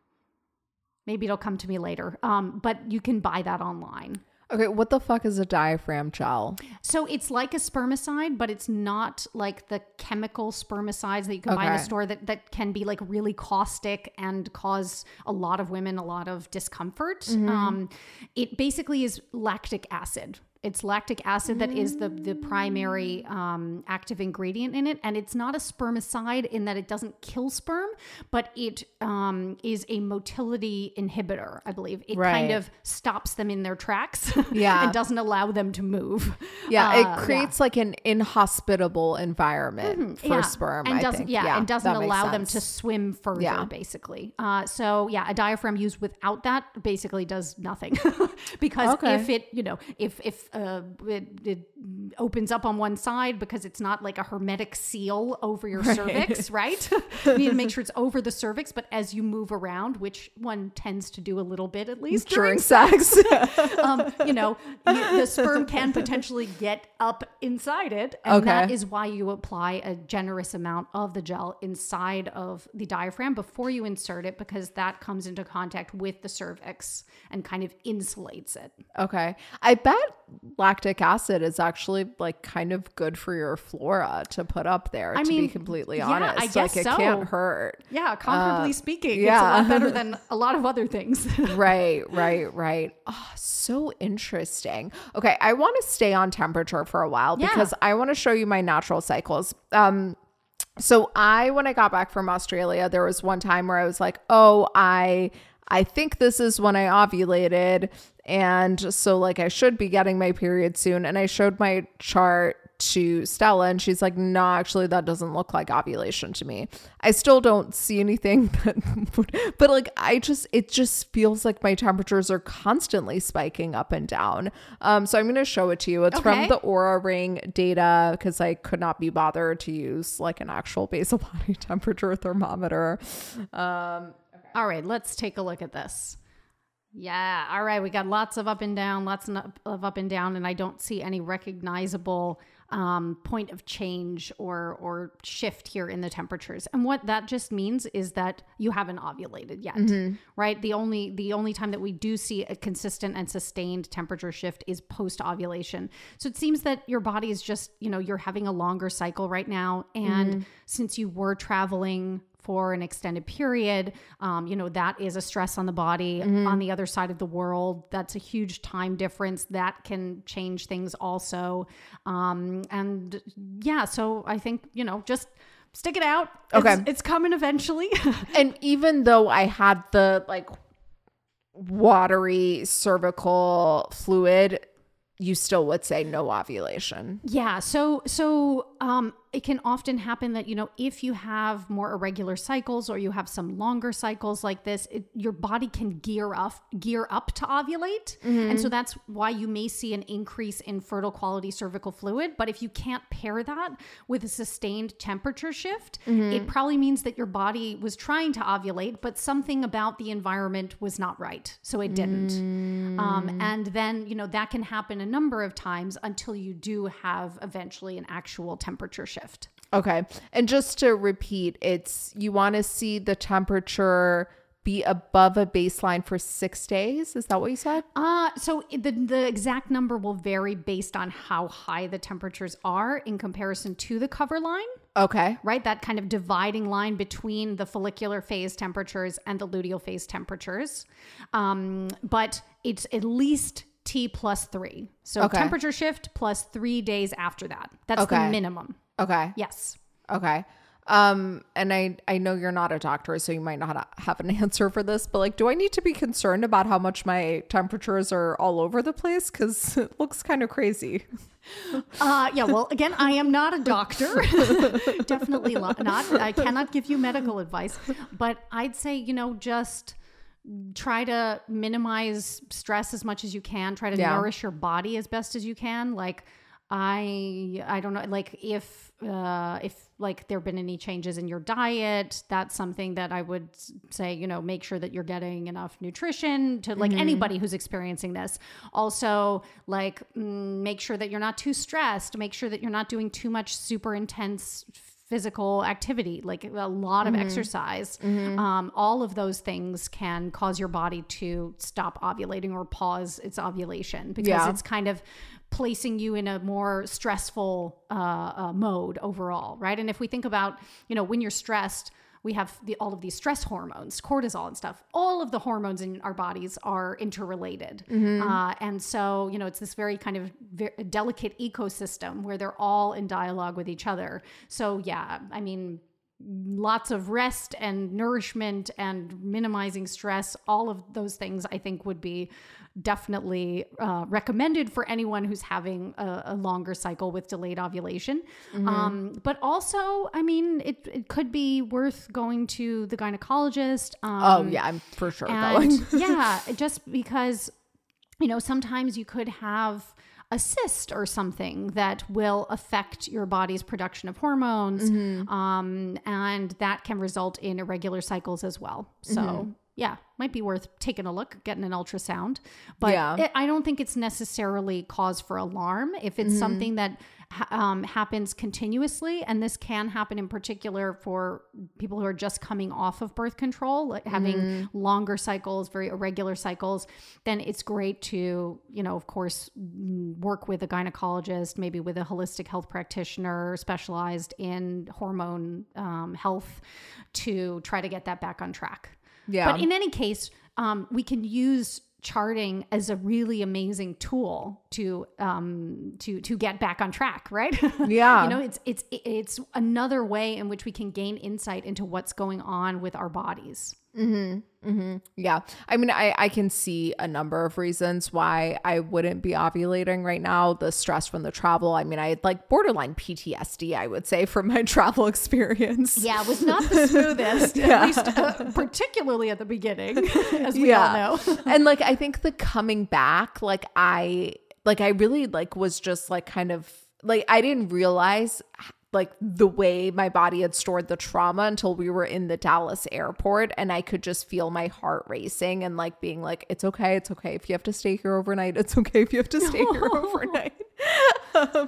Maybe it'll come to me later. Um, but you can buy that online. Okay, what the fuck is a diaphragm gel? So it's like a spermicide, but it's not like the chemical spermicides that you can okay. buy in a store that, that can be like really caustic and cause a lot of women a lot of discomfort. Mm-hmm. Um, it basically is lactic acid. It's lactic acid that is the, the primary um, active ingredient in it. And it's not a spermicide in that it doesn't kill sperm, but it um, is a motility inhibitor, I believe. It right. kind of stops them in their tracks yeah. and doesn't allow them to move. Yeah, uh, it creates yeah. like an inhospitable environment mm-hmm. for yeah. sperm, and I doesn't, think. Yeah, yeah, and doesn't allow them to swim further, yeah. basically. Uh, so yeah, a diaphragm used without that basically does nothing. Because okay. if it, you know, if, if, Uh, it, it opens up on one side because it's not like a hermetic seal over your right. cervix, right? You need to make sure it's over the cervix, but as you move around, which one tends to do a little bit at least during, during sex, um, you know, you, the sperm can potentially get up inside it. And okay. that is why you apply a generous amount of the gel inside of the diaphragm before you insert it, because that comes into contact with the cervix and kind of insulates it. Okay. I bet lactic acid is actually like kind of good for your flora to put up there, I to mean, be completely yeah, honest. I guess like it so. can't hurt. Yeah, comparably uh, speaking, yeah. it's a lot better than a lot of other things. Right, right, right. Oh, so interesting. Okay, I want to stay on temperature for a while yeah. because I want to show you my natural cycles. Um so I when I got back from Australia, there was one time where I was like, "Oh, I I think this is when I ovulated. And so like I should be getting my period soon." And I showed my chart to Stella and she's like, "No, actually that doesn't look like ovulation to me." I still don't see anything, but, but like I just, it just feels like my temperatures are constantly spiking up and down. Um, so I'm going to show it to you. It's okay. from the Oura Ring data because I could not be bothered to use like an actual basal body temperature thermometer. Um, All right, let's take a look at this. Yeah. All right. We got lots of up and down, lots of up and down, and I don't see any recognizable um, point of change or or shift here in the temperatures. And what that just means is that you haven't ovulated yet, mm-hmm. right? The only the only time that we do see a consistent and sustained temperature shift is post ovulation. So it seems that your body is just, you know, you're having a longer cycle right now, and mm-hmm. since you were traveling for an extended period, um, you know, that is a stress on the body. Mm-hmm. On the other side of the world, that's a huge time difference that can change things also. Um, and yeah, so I think, you know, just stick it out. Okay. It's, it's coming eventually. And even though I had the like watery cervical fluid, you still would say no ovulation. Yeah. So, so, um, it can often happen that, you know, if you have more irregular cycles or you have some longer cycles like this, it, your body can gear up, gear up to ovulate. Mm-hmm. And so that's why you may see an increase in fertile quality cervical fluid. But if you can't pair that with a sustained temperature shift, mm-hmm. it probably means that your body was trying to ovulate, but something about the environment was not right. So it didn't. Mm. Um, and then, you know, that can happen a number of times until you do have eventually an actual temperature shift. Okay. And just to repeat, it's you want to see the temperature be above a baseline for six days. Is that what you said? Uh, so the, the exact number will vary based on how high the temperatures are in comparison to the cover line. Okay. Right? That kind of dividing line between the follicular phase temperatures and the luteal phase temperatures. Um, but it's at least T plus three. So okay. temperature shift plus three days after that. That's okay. the minimum. Okay. Yes. Okay. Um, and I, I know you're not a doctor, so you might not have an answer for this, but like, do I need to be concerned about how much my temperatures are all over the place? Cause it looks kind of crazy. Uh, yeah. Well, again, I am not a doctor. Definitely not. I cannot give you medical advice, but I'd say, you know, just try to minimize stress as much as you can. Try to yeah. nourish your body as best as you can. Like, I, I don't know, like if, uh, if like there've been any changes in your diet, that's something that I would say, you know, make sure that you're getting enough nutrition to like mm-hmm. anybody who's experiencing this. Also, like, mm, make sure that you're not too stressed, make sure that you're not doing too much super intense physical activity, like a lot of mm-hmm. exercise. Mm-hmm. Um, all of those things can cause your body to stop ovulating or pause its ovulation because yeah. it's kind of placing you in a more stressful uh, uh, mode overall, right? And if we think about, you know, when you're stressed, we have the, all of these stress hormones, cortisol and stuff. All of the hormones in our bodies are interrelated. Mm-hmm. Uh, and so, you know, it's this very kind of very delicate ecosystem where they're all in dialogue with each other. So yeah, I mean, lots of rest and nourishment and minimizing stress, all of those things I think would be definitely uh, recommended for anyone who's having a, a longer cycle with delayed ovulation. Mm-hmm. Um, but also, I mean, it, it could be worth going to the gynecologist. Um, oh yeah, I'm for sure and, going. Yeah, just because, you know, sometimes you could have a cyst or something that will affect your body's production of hormones. Mm-hmm. Um, and that can result in irregular cycles as well. So mm-hmm. yeah, might be worth taking a look, getting an ultrasound, but yeah. it, I don't think it's necessarily cause for alarm. If it's mm-hmm. something that um, happens continuously, and this can happen in particular for people who are just coming off of birth control, like having mm-hmm. longer cycles, very irregular cycles, then it's great to, you know, of course, work with a gynecologist, maybe with a holistic health practitioner specialized in hormone um, health to try to get that back on track. Yeah. But in any case, um, we can use charting as a really amazing tool to um to to get back on track, right? Yeah. You know, it's it's it's another way in which we can gain insight into what's going on with our bodies. Mm-hmm. Mm-hmm. Yeah. I mean, I, I can see a number of reasons why I wouldn't be ovulating right now. The stress from the travel. I mean, I had like borderline P T S D, I would say, from my travel experience. Yeah, it was not the smoothest, yeah. at least uh, particularly at the beginning, as we yeah. all know. And like, I think the coming back, like I, like I really like was just like kind of like, I didn't realize like the way my body had stored the trauma until we were in the Dallas airport, and I could just feel my heart racing and like being like, it's okay. It's okay. If you have to stay here overnight, it's okay if you have to stay here overnight. um,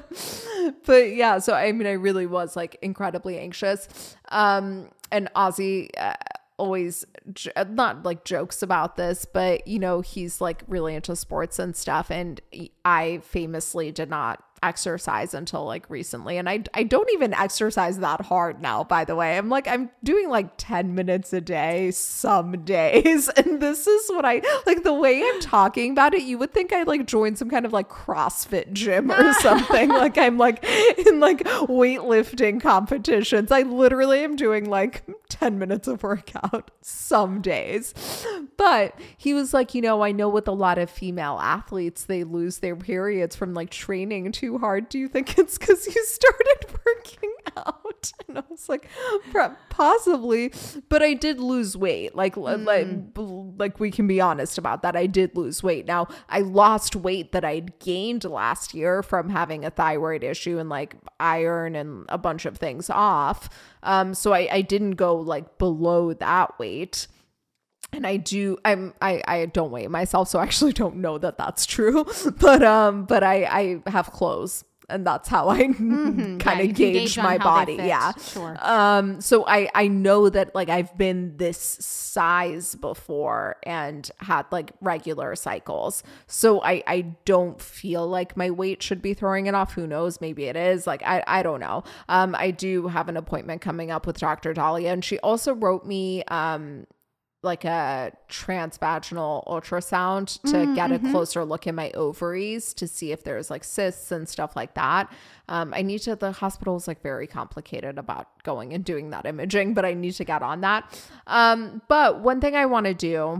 but yeah, so I mean, I really was like incredibly anxious. Um, and Ozzy, uh, always j- not like jokes about this, but you know, he's like really into sports and stuff. And I famously did not exercise until like recently. And I, I don't even exercise that hard now, by the way. I'm like, I'm doing like ten minutes a day some days. And this is what I like, the way I'm talking about it, you would think I like joined some kind of like CrossFit gym or something. Like I'm like in like weightlifting competitions. I literally am doing like ten minutes of workout some days. But he was like, you know, I know with a lot of female athletes, they lose their periods from like training too hard. Do you think it's because you started working out? And I was like, possibly, but I did lose weight. Like, mm. like, like we can be honest about that. I did lose weight. Now I lost weight that I'd gained last year from having a thyroid issue and like iron and a bunch of things off. Um, so I, I didn't go like below that weight. And I do, I'm, I, I don't weigh myself, so I actually don't know that that's true, but, um, but I, I have clothes and that's how I mm-hmm. kind of yeah, gauge, gauge my body. Yeah. Sure. Um, so I, I know that like I've been this size before and had like regular cycles. So I, I don't feel like my weight should be throwing it off. Who knows? Maybe it is. Like, I, I don't know. Um, I do have an appointment coming up with Doctor Dahlia, and she also wrote me, um, like a transvaginal ultrasound to mm, get mm-hmm. a closer look at my ovaries to see if there's like cysts and stuff like that. Um, I need to, the hospital is like very complicated about going and doing that imaging, but I need to get on that. Um, but one thing I want to do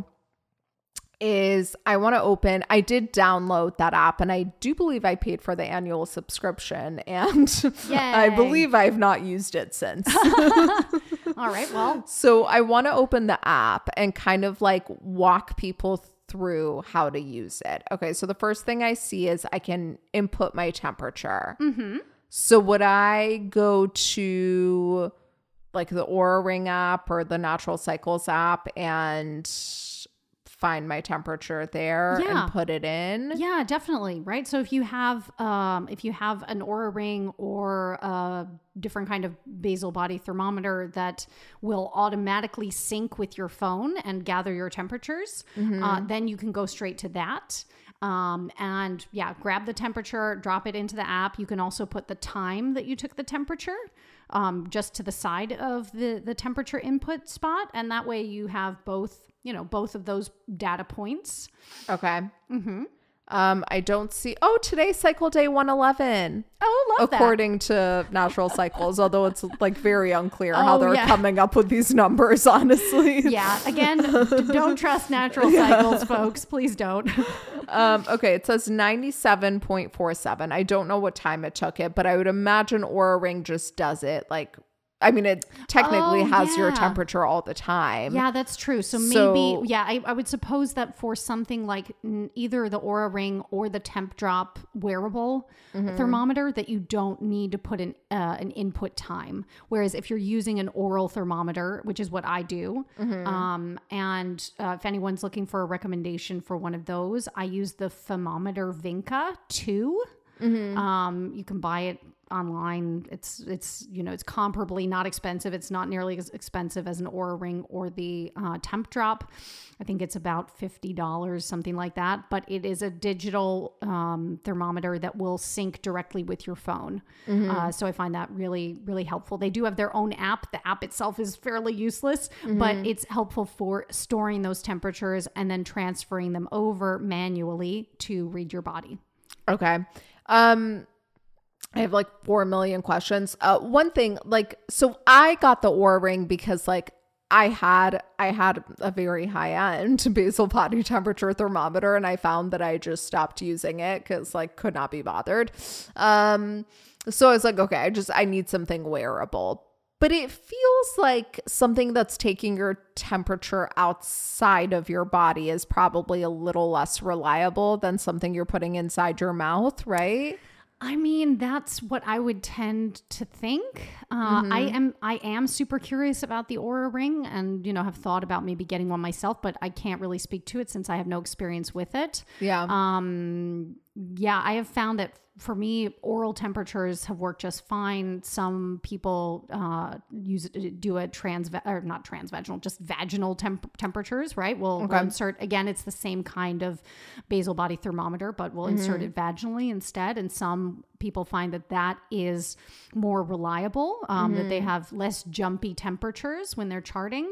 is I want to open, I did download that app and I do believe I paid for the annual subscription, and Yay. I believe I've not used it since. All right. Well, so I want to open the app and kind of like walk people through how to use it. Okay. So the first thing I see is I can input my temperature. Mm-hmm. So would I go to like the Oura Ring app or the Natural Cycles app and find my temperature there yeah. and put it in? Yeah, definitely. Right. So if you have, um, if you have an Oura Ring or a different kind of basal body thermometer that will automatically sync with your phone and gather your temperatures, mm-hmm. uh, then you can go straight to that. Um, and yeah, grab the temperature, drop it into the app. You can also put the time that you took the temperature um, just to the side of the, the temperature input spot. And that way you have both, you know, both of those data points. Okay. Mm-hmm. Um, I don't see, oh, today's cycle day one eleven. Oh, love according that. to Natural Cycles, although it's like very unclear oh, how they're yeah. coming up with these numbers, honestly. Yeah. Again, don't trust Natural Cycles, folks. Please don't. um, okay. It says ninety-seven point four seven. I don't know what time it took it, but I would imagine Oura Ring just does it like, I mean, it technically oh, has yeah. your temperature all the time. Yeah, that's true. So maybe, so, yeah, I, I would suppose that for something like n- either the Oura Ring or the Temp Drop wearable mm-hmm. thermometer, that you don't need to put an uh, an input time. Whereas if you're using an oral thermometer, which is what I do, mm-hmm. um, and uh, if anyone's looking for a recommendation for one of those, I use the Thermometer Vinca two. Mm-hmm. Um, you can buy it online. It's, it's, you know, it's comparably not expensive. It's not nearly as expensive as an Oura Ring or the uh, Temp Drop. I think it's about fifty dollars, something like that. But it is a digital um, thermometer that will sync directly with your phone. Mm-hmm. Uh, so I find that really, really helpful. They do have their own app. The app itself is fairly useless, mm-hmm. but it's helpful for storing those temperatures and then transferring them over manually to read your body. Okay. Um, I have like four million questions. Uh, one thing, like, so I got the Oura Ring because like I had, I had a very high end basal body temperature thermometer, and I found that I just stopped using it because like could not be bothered. Um, so I was like, okay, I just, I need something wearable. But it feels like something that's taking your temperature outside of your body is probably a little less reliable than something you're putting inside your mouth, right? I mean, that's what I would tend to think. Uh, mm-hmm. I am I am super curious about the Oura Ring, and, you know, have thought about maybe getting one myself, but I can't really speak to it since I have no experience with it. Yeah. Um. Yeah, I have found that for me, oral temperatures have worked just fine. Some people uh, use do a trans or not transvaginal, just vaginal temp- temperatures, right? We'll, okay. we'll insert, again, it's the same kind of basal body thermometer, but we'll mm-hmm. insert it vaginally instead. And some people find that that is more reliable, um, mm-hmm. that they have less jumpy temperatures when they're charting.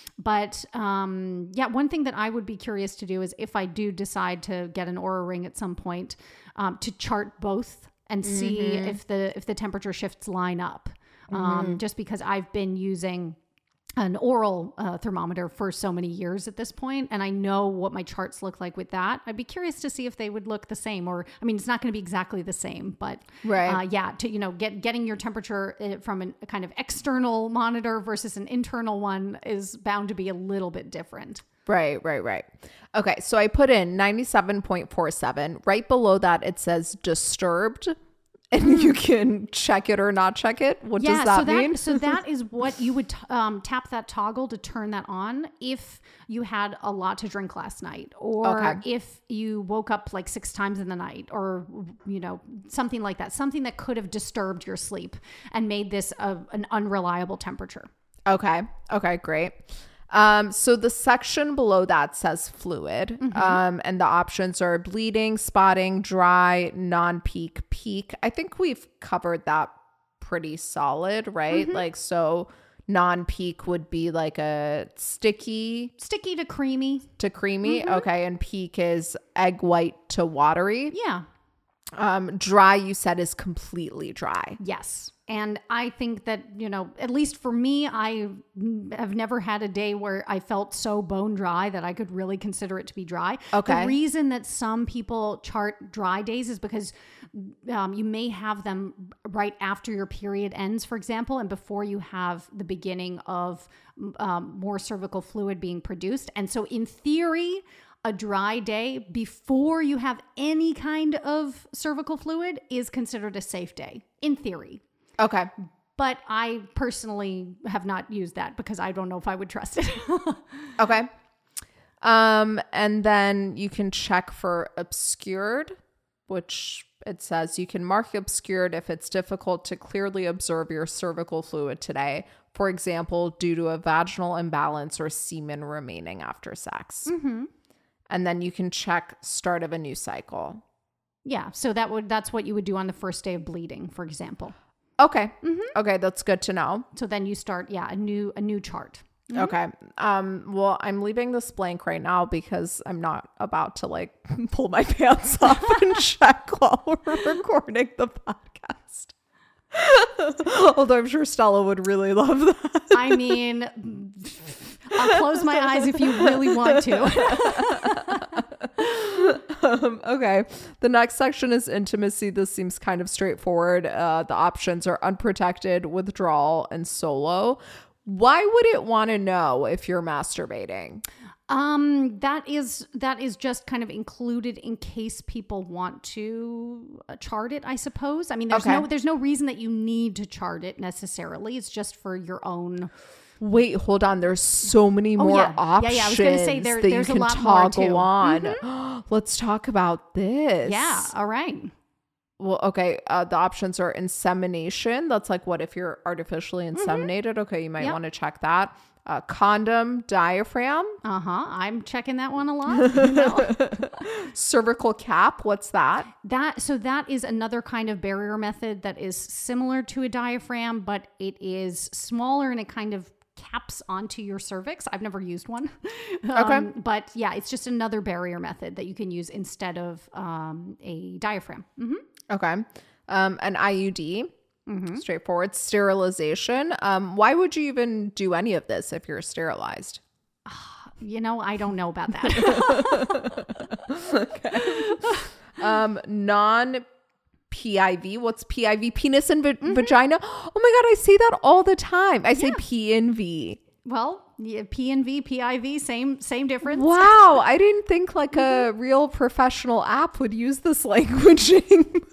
But um, yeah, one thing that I would be curious to do is if I do decide to get an Oura Ring at some point, um, to chart both and see mm-hmm. if the if the temperature shifts line up. Mm-hmm. Um, just because I've been using an oral uh, thermometer for so many years at this point, and I know what my charts look like with that. I'd be curious to see if they would look the same, or I mean, it's not going to be exactly the same, but right. uh, yeah, to you know, get getting your temperature from an, a kind of external monitor versus an internal one is bound to be a little bit different. Right, right, right. Okay, so I put in ninety-seven point four seven. Right below that, it says disturbed. And you can check it or not check it. What yeah, does that, so that mean? So that is what you would um, tap that toggle to turn that on if you had a lot to drink last night, or okay. if you woke up like six times in the night, or you know, something like that. Something that could have disturbed your sleep and made this a, an unreliable temperature. Okay. Okay, great. Um, so the section below that says fluid, mm-hmm. um, and the options are bleeding, spotting, dry, non-peak, peak. I think we've covered that pretty solid, right? Mm-hmm. Like, so non-peak would be like a sticky. Sticky to creamy. To creamy. Mm-hmm. Okay. And peak is egg white to watery. Yeah. Um, dry, you said, is completely dry. Yes. And I think that, you know, at least for me, I have never had a day where I felt so bone dry that I could really consider it to be dry. Okay. The reason that some people chart dry days is because um, you may have them right after your period ends, for example, and before you have the beginning of um, more cervical fluid being produced. And so in theory, a dry day before you have any kind of cervical fluid is considered a safe day, in theory. Okay. But I personally have not used that because I don't know if I would trust it. Okay. Um, and then you can check for obscured, which it says you can mark obscured if it's difficult to clearly observe your cervical fluid today. For example, due to a vaginal imbalance or semen remaining after sex. Mm-hmm. And then you can check start of a new cycle. Yeah. So that would that's what you would do on the first day of bleeding, for example. Okay. Mm-hmm. Okay. That's good to know. So then you start, yeah, a new, a new chart. Mm-hmm. Okay. Um, well, I'm leaving this blank right now because I'm not about to like pull my pants off and check while we're recording the podcast. Although I'm sure Stella would really love that. I mean, I'll close my eyes if you really want to. Um, okay. The next section is intimacy. This seems kind of straightforward. Uh, the options are unprotected, withdrawal, and solo. Why would it want to know if you're masturbating? Um, that is, that is just kind of included in case people want to uh, chart it, I suppose. I mean, there's okay. no, there's no reason that you need to chart it necessarily. It's just for your own. Wait, hold on. There's so many more oh, yeah. options yeah, yeah. I was going to say there, that there's you can a lot more toggle too. on. Mm-hmm. Let's talk about this. Yeah. All right. Well, okay. Uh, the options are insemination. That's like what if you're artificially inseminated? Mm-hmm. Okay, you might yep. want to check that. Uh, condom, diaphragm. Uh huh. I'm checking that one a lot. You know? Cervical cap. What's that? That so that is another kind of barrier method that is similar to a diaphragm, but it is smaller and it kind of caps onto your cervix. I've never used one. um, okay. But yeah, it's just another barrier method that you can use instead of um, a diaphragm. Mm-hmm. Okay. Um, an I U D. Mm-hmm. Straightforward. Sterilization. Um, why would you even do any of this if you're sterilized? You know, I don't know about that. Okay. Um, non P I V. What's P I V? Penis and va- mm-hmm. vagina. Oh my God, I say that all the time. I say yeah. P and V. Well, yeah, P and V, P I V, same same difference. Wow, I didn't think like a real professional app would use this languaging.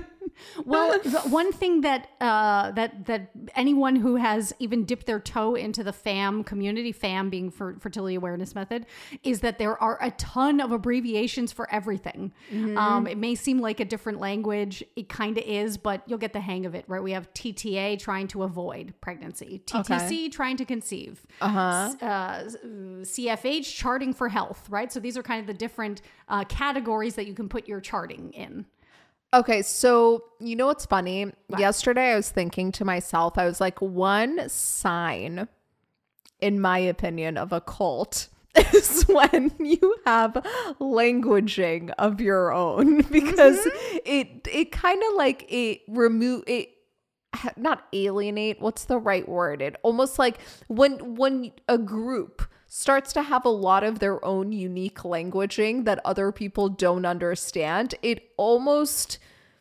Well, the one thing that uh, that that anyone who has even dipped their toe into the F A M community, F A M being for fertility awareness method, is that there are a ton of abbreviations for everything. Mm-hmm. Um, it may seem like a different language. It kind of is, but you'll get the hang of it, right? We have T T A, trying to avoid pregnancy. T T C, okay. trying to conceive. Uh-huh. Uh, C F H, charting for health, right? So these are kind of the different uh, categories that you can put your charting in. Okay, so you know what's funny? What? Yesterday I was thinking to myself, I was like, one sign, in my opinion, of a cult is when you have languaging of your own, because mm-hmm. it it kind of like it remove it not alienate, what's the right word? It almost like when when a group starts to have a lot of their own unique languaging that other people don't understand, it almost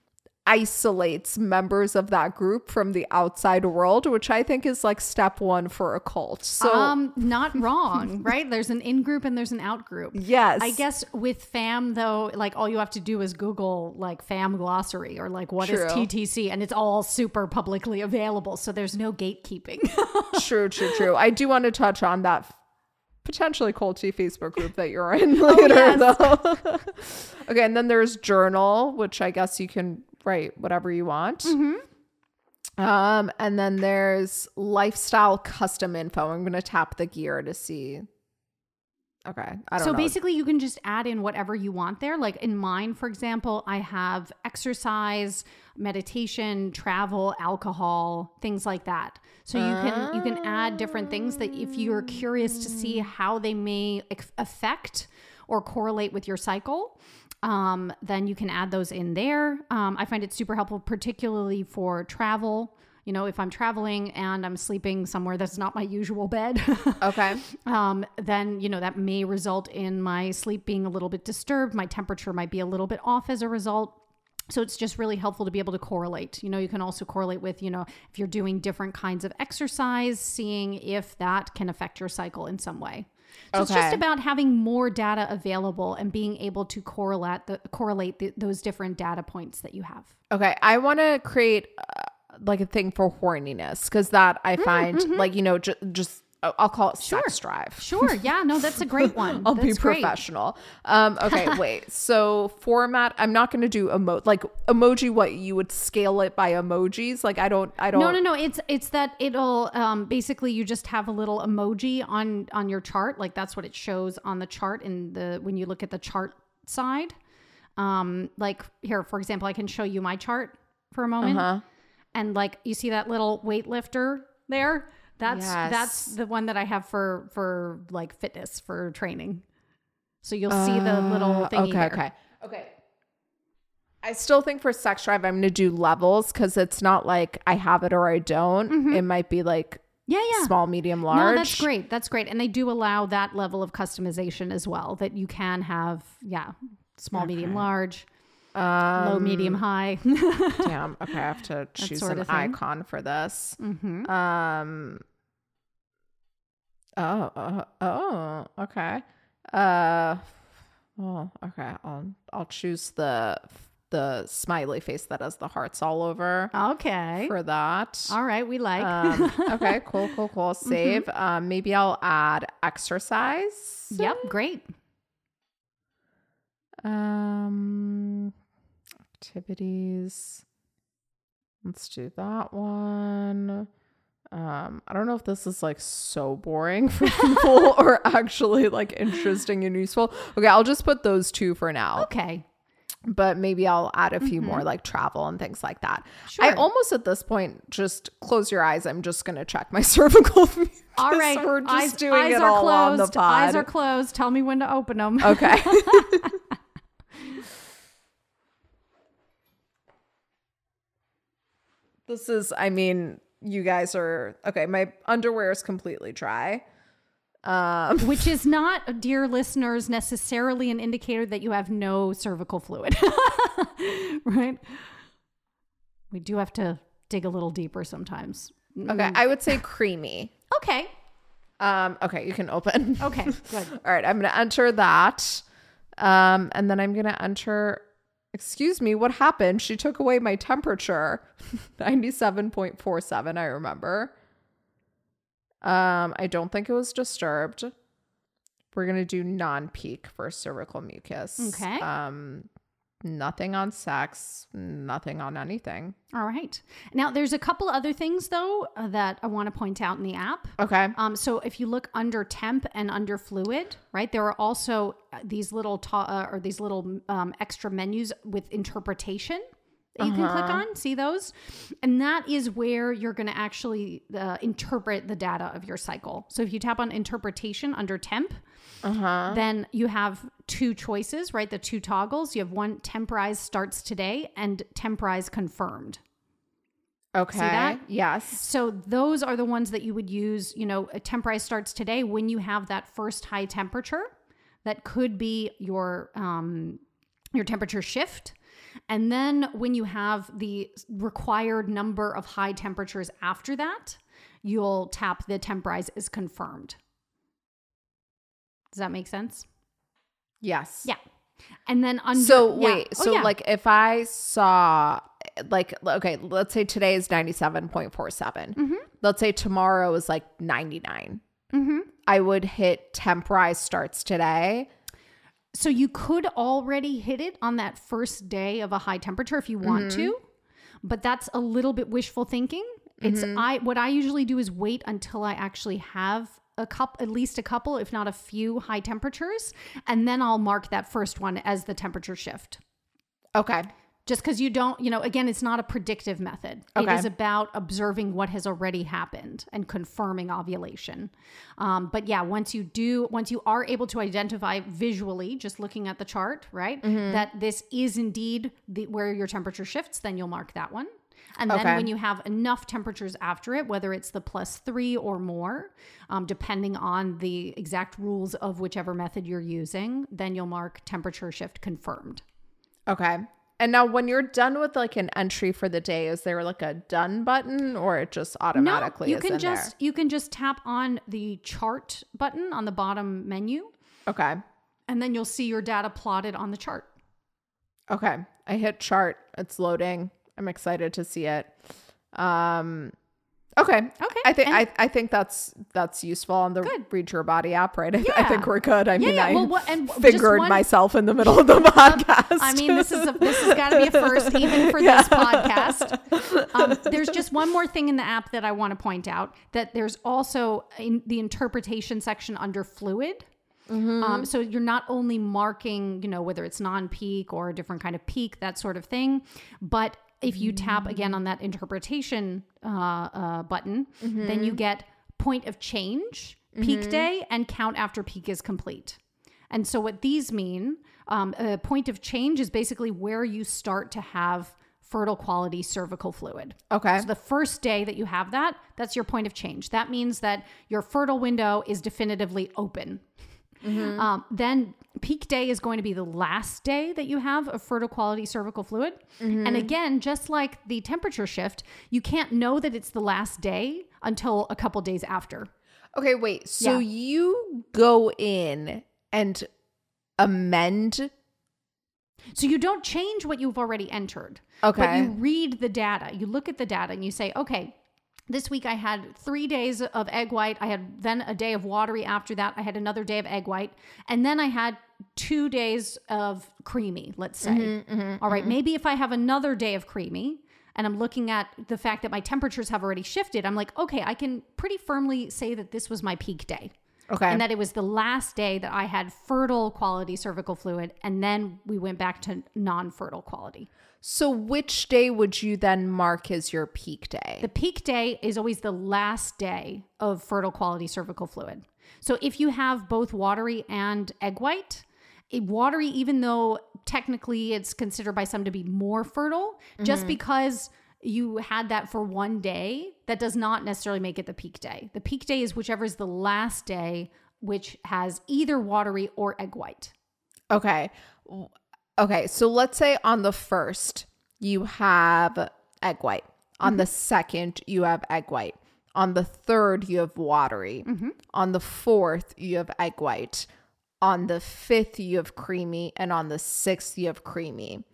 isolates members of that group from the outside world, which I think is like step one for a cult. So um not wrong, right? There's an in group and there's an out group. Yes. I guess with fam though, like all you have to do is Google like fam glossary or like what true. is T T C, and it's all super publicly available. So there's no gatekeeping. True, true, true. I do want to touch on that potentially culty Facebook group that you're in later, oh, yes. though. Okay, and then there's journal, which I guess you can write whatever you want. Mm-hmm. Um, and then there's lifestyle custom info. I'm going to tap the gear to see. Okay, I don't so know. basically you can just add in whatever you want there. Like in mine, for example, I have exercise, meditation, travel, alcohol, things like that. So you can you can add different things that if you're curious to see how they may affect or correlate with your cycle, um, then you can add those in there. Um, I find it super helpful, particularly for travel. You know, if I'm traveling and I'm sleeping somewhere that's not my usual bed, okay, um, then, you know, that may result in my sleep being a little bit disturbed. My temperature might be a little bit off as a result. So it's just really helpful to be able to correlate. You know, you can also correlate with, you know, if you're doing different kinds of exercise, seeing if that can affect your cycle in some way. So okay. It's just about having more data available and being able to correlate the, correlate the, those different data points that you have. Okay. I want to create uh, like a thing for horniness, because that I find mm-hmm. like, you know, ju- just I'll call it sure. sex drive. Sure. Yeah, no, that's a great one. I'll that's be professional. Um, okay, wait. So format, I'm not going to do emo like emoji. What, you would scale it by emojis? Like I don't, I don't. No, no, no. It's, it's that it'll, um, basically you just have a little emoji on, on your chart. Like that's what it shows on the chart in the, when you look at the chart side. Um, like here, for example, I can show you my chart for a moment. Uh-huh. And like, you see that little weightlifter there? That's yes. that's the one that I have for for like fitness, for training. So you'll uh, see the little thingy okay, there. Okay. Okay. I still think for sex drive, I'm going to do levels, because it's not like I have it or I don't. Mm-hmm. It might be like yeah, yeah. small, medium, large. No, that's great. That's great. And they do allow that level of customization as well, that you can have, yeah, small, okay. medium, large. Um, low, medium, high. Damn. Okay. I have to choose sort of an thing. Icon for this. Mm-hmm. Um. Oh. Uh, oh. Okay. Uh. Oh. Okay. I'll I'll choose the the smiley face that has the hearts all over. Okay. For that. All right. We like. Um, okay. Cool. Cool. Cool. Save. Mm-hmm. Um. Maybe I'll add exercise. Yep. Great. Um. Activities. Let's do that one. Um, I don't know if this is like so boring for people or actually like interesting and useful. Okay, I'll just put those two for now. Okay. But maybe I'll add a few mm-hmm. more like travel and things like that. Sure. I almost at this point just close your eyes. I'm just going to check my cervical mucus. All right. We're just eyes, doing eyes it are all closed. on the pod. Eyes are closed. Tell me when to open them. Okay. This is, I mean, you guys are, okay, my underwear is completely dry. Um, Which is not, dear listeners, necessarily an indicator that you have no cervical fluid. Right? We do have to dig a little deeper sometimes. Okay, I would say creamy. Okay. Um, okay, you can open. Okay, good. All right, I'm going to enter that. Um, and then I'm going to enter... Excuse me, what happened? She took away my temperature. ninety-seven point four seven, I remember. Um, I don't think it was disturbed. We're going to do non-peak for cervical mucus. Okay. Um, nothing on sex, nothing on anything. All right. Now, there's a couple other things, though, uh, that I want to point out in the app. Okay. Um, so if you look under temp and under fluid, right, there are also these little ta- uh, or these little um, extra menus with interpretation. that you can click on. See those? And that is where you're going to actually uh, interpret the data of your cycle. So if you tap on interpretation under temp, uh-huh. then you have two choices, right? The two toggles. You have one, temporize starts today, and temporize confirmed. Okay. See that? Yes. So those are the ones that you would use, you know, temporize starts today when you have that first high temperature. That could be your um, your temperature shift. And then when you have the required number of high temperatures after that, you'll tap the temporize is confirmed. Does that make sense? Yes. Yeah. And then under So yeah. wait, Oh, so yeah. like if I saw like okay, let's say today is ninety-seven point four seven. Mm-hmm. Let's say tomorrow is like ninety-nine. Mm-hmm. I would hit temporize starts today. So you could already hit it on that first day of a high temperature if you want mm-hmm. to, but that's a little bit wishful thinking. It's mm-hmm. I what I usually do is wait until I actually have a cup, at least a couple, if not a few high temperatures, and then I'll mark that first one as the temperature shift. Okay. Just because you don't, you know, again, it's not a predictive method. Okay. It is about observing what has already happened and confirming ovulation. Um, but yeah, once you do, once you are able to identify visually, just looking at the chart, right, mm-hmm. that this is indeed the, where your temperature shifts, then you'll mark that one. And then okay. when you have enough temperatures after it, whether it's the plus three or more, um, depending on the exact rules of whichever method you're using, then you'll mark temperature shift confirmed. Okay. And now when you're done with like an entry for the day, is there like a done button or it just automatically no, you is can in just, there? You can just tap on the chart button on the bottom menu. Okay. And then you'll see your data plotted on the chart. Okay. I hit chart. It's loading. I'm excited to see it. Um, okay. Okay. I think and- I, I think that's that's useful on the Good. Read Your Body app, right? I, Yeah. I think we're good. I Yeah, mean, yeah. I Well, what- and just fingered one- myself in the middle of the podcast. I mean, this is a, this has got to be a first, even for Yeah. this podcast. Um, there's just one more thing in the app that I want to point out, that there's also in the interpretation section under fluid. Mm-hmm. Um, so you're not only marking, you know, whether it's non-peak or a different kind of peak, that sort of thing, but if you tap again on that interpretation uh, uh, button, mm-hmm. then you get point of change, peak mm-hmm. day, and count after peak is complete. And so what these mean, um, a point of change is basically where you start to have fertile quality cervical fluid. Okay. So the first day that you have that, that's your point of change. That means that your fertile window is definitively open. Mm-hmm. Um, then peak day is going to be the last day that you have of fertile quality cervical fluid. Mm-hmm. And again, just like the temperature shift, you can't know that it's the last day until a couple days after. Okay, wait. So Yeah. you go in and amend. So you don't change what you've already entered. Okay. But you read the data. You look at the data and you say, okay, this week I had three days of egg white. I had then a day of watery after that. I had another day of egg white. And then I had two days of creamy, let's say. Mm-hmm, mm-hmm, All right. mm-hmm. Maybe if I have another day of creamy and I'm looking at the fact that my temperatures have already shifted, I'm like, okay, I can pretty firmly say that this was my peak day. Okay. And that it was the last day that I had fertile quality cervical fluid. And then we went back to non-fertile quality. So which day would you then mark as your peak day? The peak day is always the last day of fertile quality cervical fluid. So if you have both watery and egg white, it, watery, even though technically it's considered by some to be more fertile, mm-hmm. just because you had that for one day, that does not necessarily make it the peak day. The peak day is whichever is the last day, which has either watery or egg white. Okay. Okay. So let's say on the first, you have egg white. On mm-hmm. the second, you have egg white. On the third, you have watery. Mm-hmm. On the fourth, you have egg white. On the fifth, you have creamy. And on the sixth, you have creamy.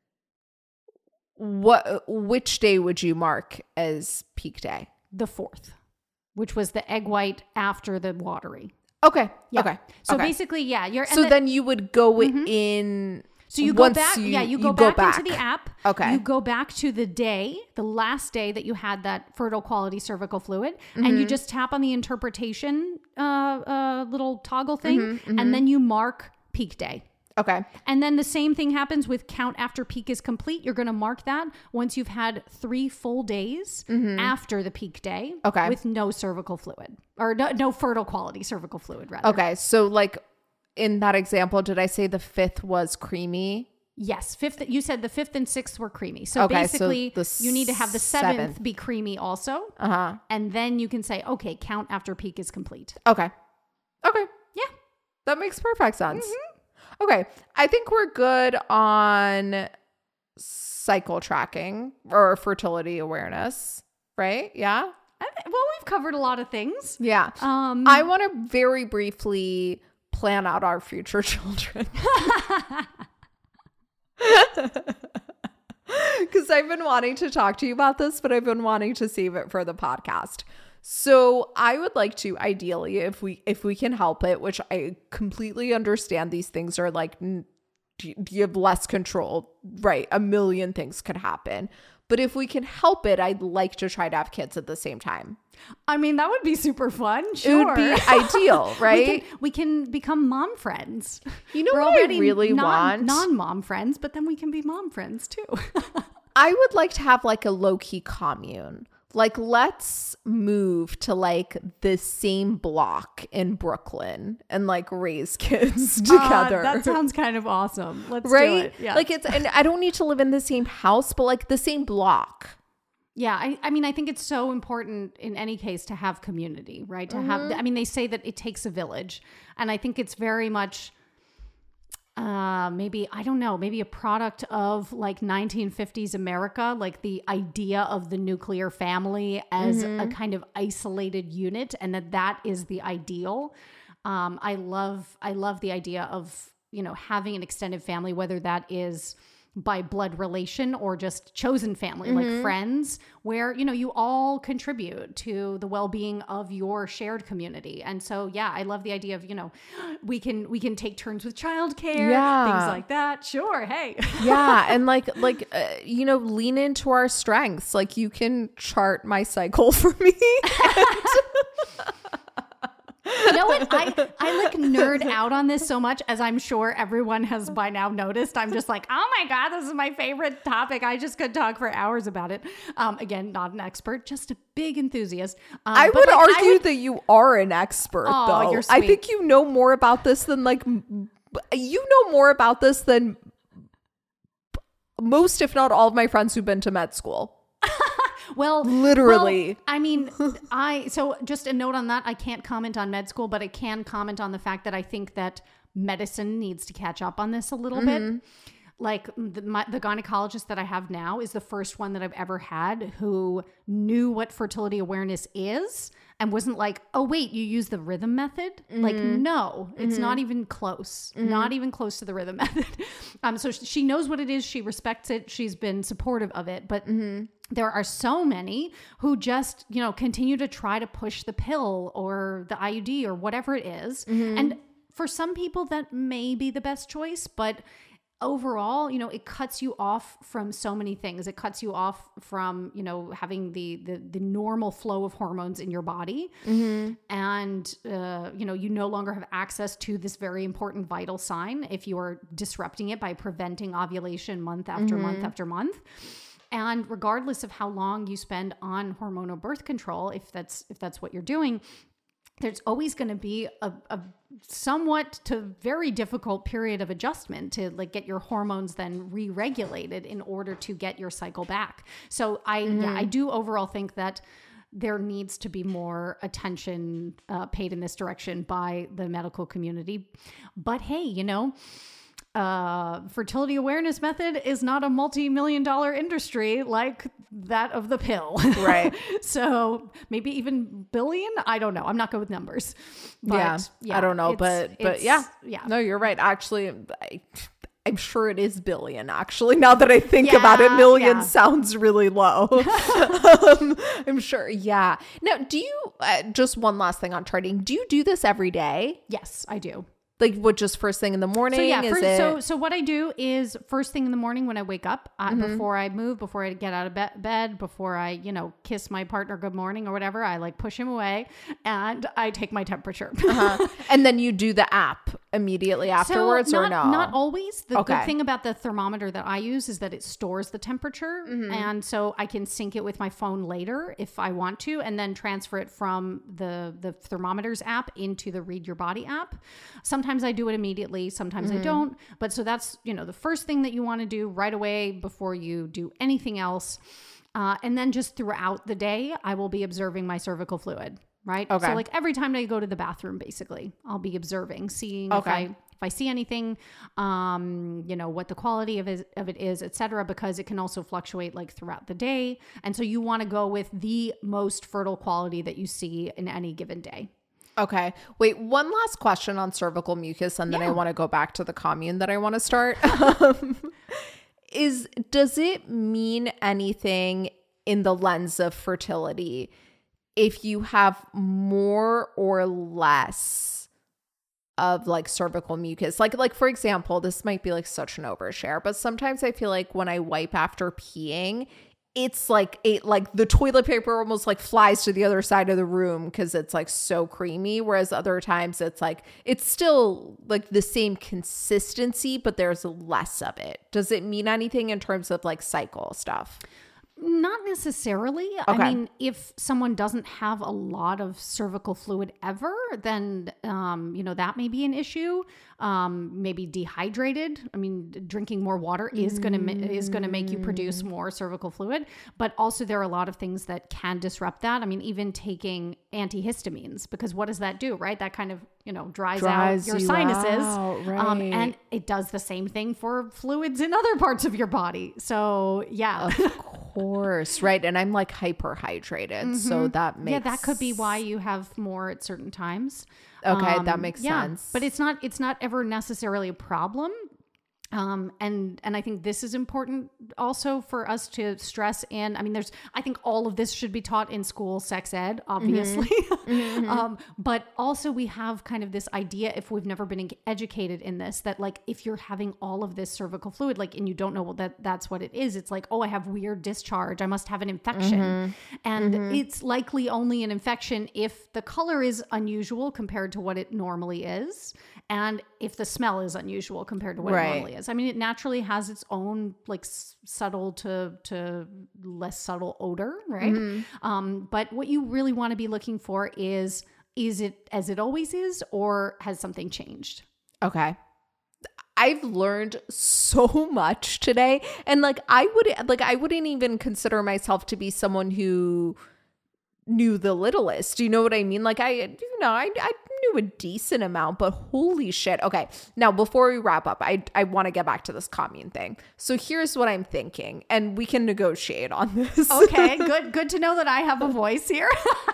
What? Which day would you mark as peak day? The fourth, which was the egg white after the watery. Okay. Yeah. Okay. So okay. basically, yeah. You're, and so the, then you would go mm-hmm. in. So you go once back. You, yeah, you go, you back, go back into the app. Okay. You go back to the day, the last day that you had that fertile quality cervical fluid, mm-hmm. and you just tap on the interpretation uh, uh, little toggle thing, mm-hmm, mm-hmm. and then you mark peak day. Okay. And then the same thing happens with count after peak is complete. You're going to mark that once you've had three full days mm-hmm. after the peak day. Okay. With no cervical fluid or no, no fertile quality cervical fluid rather. Okay. So like in that example, did I say the fifth was creamy? Yes. Fifth. You said the fifth and sixth were creamy. So okay, basically so the you need to have the seventh, seventh be creamy also. Uh-huh. And then you can say, okay, count after peak is complete. Okay. Okay. Yeah. That makes perfect sense. Mm-hmm. Okay. I think we're good on cycle tracking or fertility awareness, right? Yeah. I th- well, we've covered a lot of things. Yeah. Um, I want to very briefly plan out our future children. Because I've been wanting to talk to you about this, but I've been wanting to save it for the podcast. So I would like to ideally, if we if we can help it, which I completely understand these things are like, you have less control, right? A million things could happen. But if we can help it, I'd like to try to have kids at the same time. I mean, that would be super fun. Sure. It would be ideal, right? we, can, we can become mom friends. You know We're what I already really non, want? Non-mom friends, but then we can be mom friends too. I would like to have like a low-key commune. Like, let's move to like the same block in Brooklyn and like raise kids together. Uh, that sounds kind of awesome. Let's right? do it. Yeah. Like it's, and I don't need to live in the same house, but like the same block. Yeah. I, I mean, I think it's so important in any case to have community, right? To mm-hmm. have, I mean, they say that it takes a village. And I think it's very much, uh, maybe, I don't know, maybe a product of like nineteen fifties America, like the idea of the nuclear family as mm-hmm. a kind of isolated unit, and that that is the ideal. Um, I love, I love the idea of, you know, having an extended family, whether that is by blood relation or just chosen family, mm-hmm. like friends, where, you know, you all contribute to the well-being of your shared community. And so, yeah, I love the idea of, you know, we can, we can take turns with childcare, yeah. things like that. Sure. Hey. Yeah. And like, like, uh, you know, lean into our strengths. Like you can chart my cycle for me. You know what? I, I like nerd out on this so much, as I'm sure everyone has by now noticed. I'm just like, oh my God, this is my favorite topic. I just could talk for hours about it. Um, again, not an expert, just a big enthusiast. Um, I would like, argue I would, that you are an expert, oh, though. You're I sweet. think you know more about this than like, you know more about this than most, if not all of my friends who've been to med school. Well, literally. Well, I mean, I, so just a note on that. I can't comment on med school, but I can comment on the fact that I think that medicine needs to catch up on this a little mm-hmm. bit. Like the, my, the gynecologist that I have now is the first one that I've ever had who knew what fertility awareness is and wasn't like, oh, wait, you use the rhythm method? Mm-hmm. Like, no, it's mm-hmm. not even close, mm-hmm. not even close to the rhythm method. um, so she knows what it is. She respects it. She's been supportive of it. But mm-hmm. there are so many who just, you know, continue to try to push the pill or the I U D or whatever it is. Mm-hmm. And for some people, that may be the best choice, but overall, you know, it cuts you off from so many things. It cuts you off from, you know, having the the, the normal flow of hormones in your body. Mm-hmm. And, uh, you know, you no longer have access to this very important vital sign if you are disrupting it by preventing ovulation month after mm-hmm. month after month. And regardless of how long you spend on hormonal birth control, if that's if that's what you're doing, there's always going to be a, a somewhat to very difficult period of adjustment to like get your hormones then re-regulated in order to get your cycle back. So I, mm-hmm. yeah, I do overall think that there needs to be more attention uh, paid in this direction by the medical community. But hey, you know, uh, fertility awareness method is not a multi-million dollar industry like that of the pill. Right. So maybe even billion. I don't know. I'm not good with numbers. But yeah, yeah, I don't know. It's, but, but it's, yeah, yeah. No, you're right. Actually, I, I'm sure it is billion. Actually, now that I think yeah, about it, million yeah. sounds really low. um, I'm sure. Yeah. Now, do you, uh, just one last thing on charting. Do you do this every day? Yes, I do. Like what, just first thing in the morning? So yeah, is first, it- so so what I do is first thing in the morning when I wake up, uh, Mm-hmm. before I move, before I get out of be- bed, before I, you know, kiss my partner good morning or whatever, I like push him away and I take my temperature. uh-huh. And then you do the app immediately afterwards, so not, or no? Not always. The Okay. good thing about the thermometer that I use is that it stores the temperature, Mm-hmm. and so I can sync it with my phone later if I want to, and then transfer it from the the thermometers app into the Read Your Body app. Sometimes I do it immediately. Sometimes Mm-hmm. I don't. But so that's, you know, the first thing that you want to do right away before you do anything else. Uh, and then just throughout the day, I will be observing my cervical fluid, right? Okay. So like every time I go to the bathroom, basically, I'll be observing, seeing if Okay. I if I see anything, um, you know, what the quality of it, of it is, et cetera, because it can also fluctuate like throughout the day. And so you want to go with the most fertile quality that you see in any given day. Okay. Wait, one last question on cervical mucus, and then Yeah. I want to go back to the commune that I want to start. um, is does it mean anything in the lens of fertility if you have more or less of like cervical mucus? Like, like for example, this might be like such an overshare, but sometimes I feel like when I wipe after peeing, it's like it like the toilet paper almost like flies to the other side of the room because it's like so creamy, whereas other times it's like it's still like the same consistency, but there's less of it. Does it mean anything in terms of like cycle stuff? Not necessarily. Okay. I mean, if someone doesn't have a lot of cervical fluid ever, then, um, you know, that may be an issue. Um, maybe dehydrated. I mean, drinking more water is going to, ma- is going to make you produce more cervical fluid, but also there are a lot of things that can disrupt that. I mean, even taking antihistamines, because what does that do, right? That kind of, you know, dries, Dries out your you sinuses. out, Um, right. and it does the same thing for fluids in other parts of your body. So yeah. Of course, right. And I'm like hyperhydrated, so that makes Yeah, that could be why you have more at certain times. Okay, that makes yeah, sense. But it's not it's not ever necessarily a problem. Um, and and I think this is important also for us to stress in. I mean, there's I think all of this should be taught in school, sex ed, obviously. Mm-hmm. um, but also we have kind of this idea, if we've never been educated in this, that like if you're having all of this cervical fluid, like, and you don't know that that's what it is, it's like, oh, I have weird discharge, I must have an infection. Mm-hmm. And mm-hmm. it's likely only an infection if the color is unusual compared to what it normally is, and if the smell is unusual compared to what Right. it normally is. I mean, it naturally has its own like s- subtle to to less subtle odor, right? Mm-hmm. Um, but what you really want to be looking for is, is it as it always is, or has something changed? Okay. I've learned so much today. And like I would like I wouldn't even consider myself to be someone who knew the littlest. Do you know what I mean? Like I you know, I I knew a decent amount, but holy shit. Okay. Now before we wrap up, I I want to get back to this commune thing. So here's what I'm thinking, and we can negotiate on this. Okay, good good to know that I have a voice here.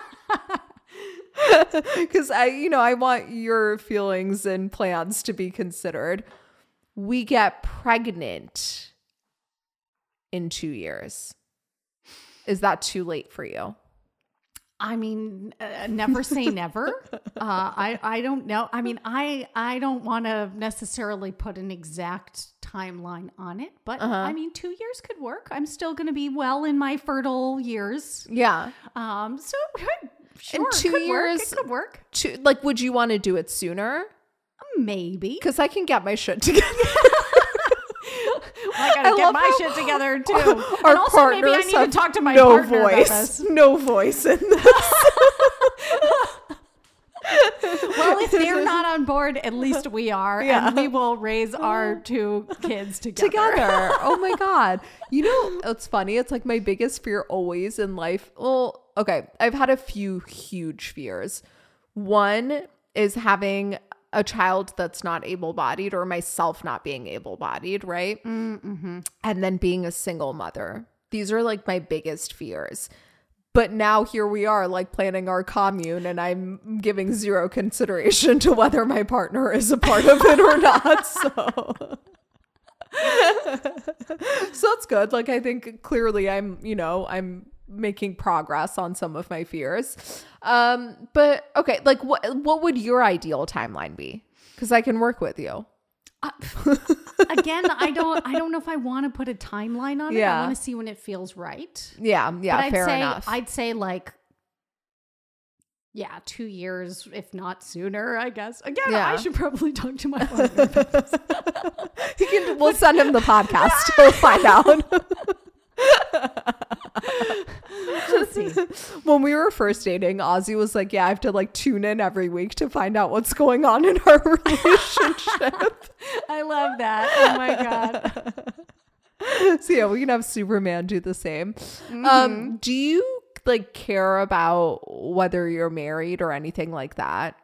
Because I, you know, I want your feelings and plans to be considered. We get pregnant in two years. Is that too late for you? I mean, uh, never say never. Uh, I I don't know. I mean, I I don't want to necessarily put an exact timeline on it, but Uh-huh. I mean, two years could work. I'm still going to be well in my fertile years. Yeah. Um, so sure, two it could years- work. It could work. Two, like, would you want to do it sooner? Maybe. Because I can get my shit together. I gotta I get love my how shit together too. Our and also, maybe I partners need to have talk to my no partner voice. about this. No voice in this. Well, if they're not on board, at least we are, Yeah. and we will raise our two kids together. Together. Oh my God. You know, it's funny. It's like my biggest fear always in life. Well, okay. I've had a few huge fears. One is having a child that's not able-bodied, or myself not being able-bodied, right? Mm-hmm. And then being a single mother. These are like my biggest fears. But now here we are, like planning our commune, and I'm giving zero consideration to whether my partner is a part of it or not. So, so that's good. Like, I think clearly I'm, you know, I'm making progress on some of my fears. Um, but okay, like what what would your ideal timeline be? Because I can work with you. Uh, again, I don't I don't know if I want to put a timeline on it. Yeah. I want to see when it feels right. Yeah, yeah, but I'd fair say, enough. I'd say like, yeah, two years, if not sooner, I guess. Again, Yeah. I should probably talk to my partner about this. He can, we'll send him the podcast. He'll find out. Let's see. When we were first dating, Ozzy was like, yeah, I have to like tune in every week to find out what's going on in our relationship. I love that. Oh my God. So yeah, we can have Superman do the same. Mm-hmm. Um, do you like care about whether you're married or anything like that?